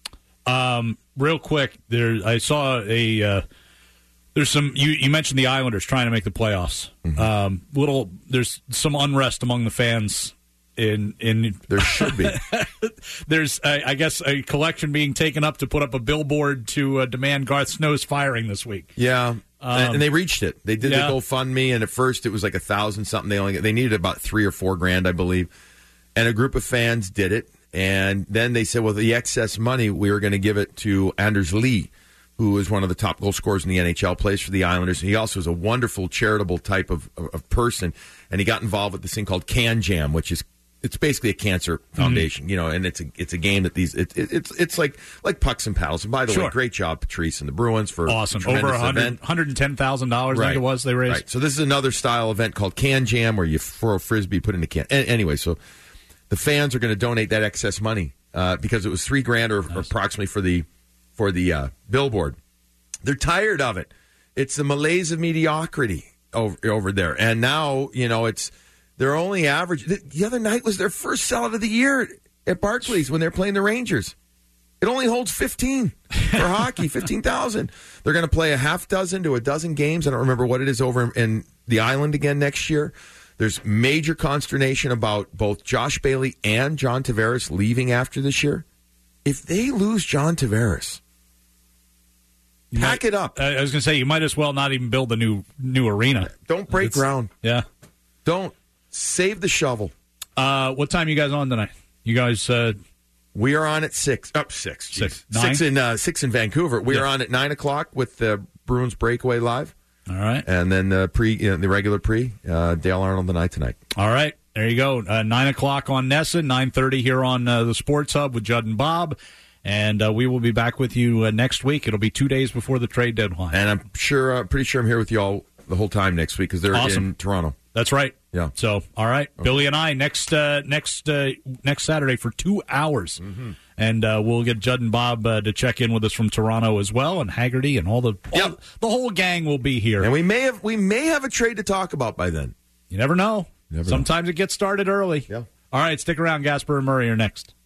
Real quick, I saw a. There's some. You mentioned the Islanders trying to make the playoffs. Mm-hmm. There's some unrest among the fans. In there should be. There's, I guess, a collection being taken up to put up a billboard to demand Garth Snow's firing this week. Yeah, and they reached it. They did the GoFundMe, and at first it was like 1,000 something. They needed about $3 or $4 grand, I believe. And a group of fans did it, and then they said, well, the excess money we were going to give it to Anders Lee, who is one of the top goal scorers in the NHL, plays for the Islanders. He also is a wonderful charitable type of person, and he got involved with this thing called Can Jam, which is. It's basically a cancer foundation, and it's a game that it's like pucks and paddles. And by the way, great job, Patrice and the Bruins for awesome over $110,000. I think it was they raised. Right. So this is another style event called Can Jam, where you throw a frisbee, put it in a can. Anyway, so the fans are going to donate that excess money because it was $3 grand or approximately for the billboard. They're tired of it. It's the malaise of mediocrity over there, and now it's. They're only average. The other night was their first sellout of the year at Barclays when they're playing the Rangers. It only holds 15 for hockey, 15,000. They're going to play a half dozen to a dozen games. I don't remember what it is over in the island again next year. There's major consternation about both Josh Bailey and John Tavares leaving after this year. If they lose John Tavares, pack it up. I was going to say, you might as well not even build a new arena. Don't break ground. Yeah. Don't. Save the shovel. What time are you guys on tonight? You guys... we are on at 6. Up 6. 6. 9? 6 in Vancouver. We are on at 9 o'clock with the Bruins Breakaway Live. All right. And then the regular Dale Arnold tonight. All right. There you go. 9 o'clock on NESN, 9:30 here on the Sports Hub with Judd and Bob. And we will be back with you next week. It'll be 2 days before the trade deadline. And I'm pretty sure I'm here with you all the whole time next week because they're in Toronto. That's right. Yeah. So, all right, okay. Billy and I next Saturday for 2 hours, and we'll get Judd and Bob to check in with us from Toronto as well, and Haggerty and the whole gang will be here. And we may have a trade to talk about by then. You never know. Sometimes it gets started early. Yeah. All right, stick around. Gasper and Murray are next.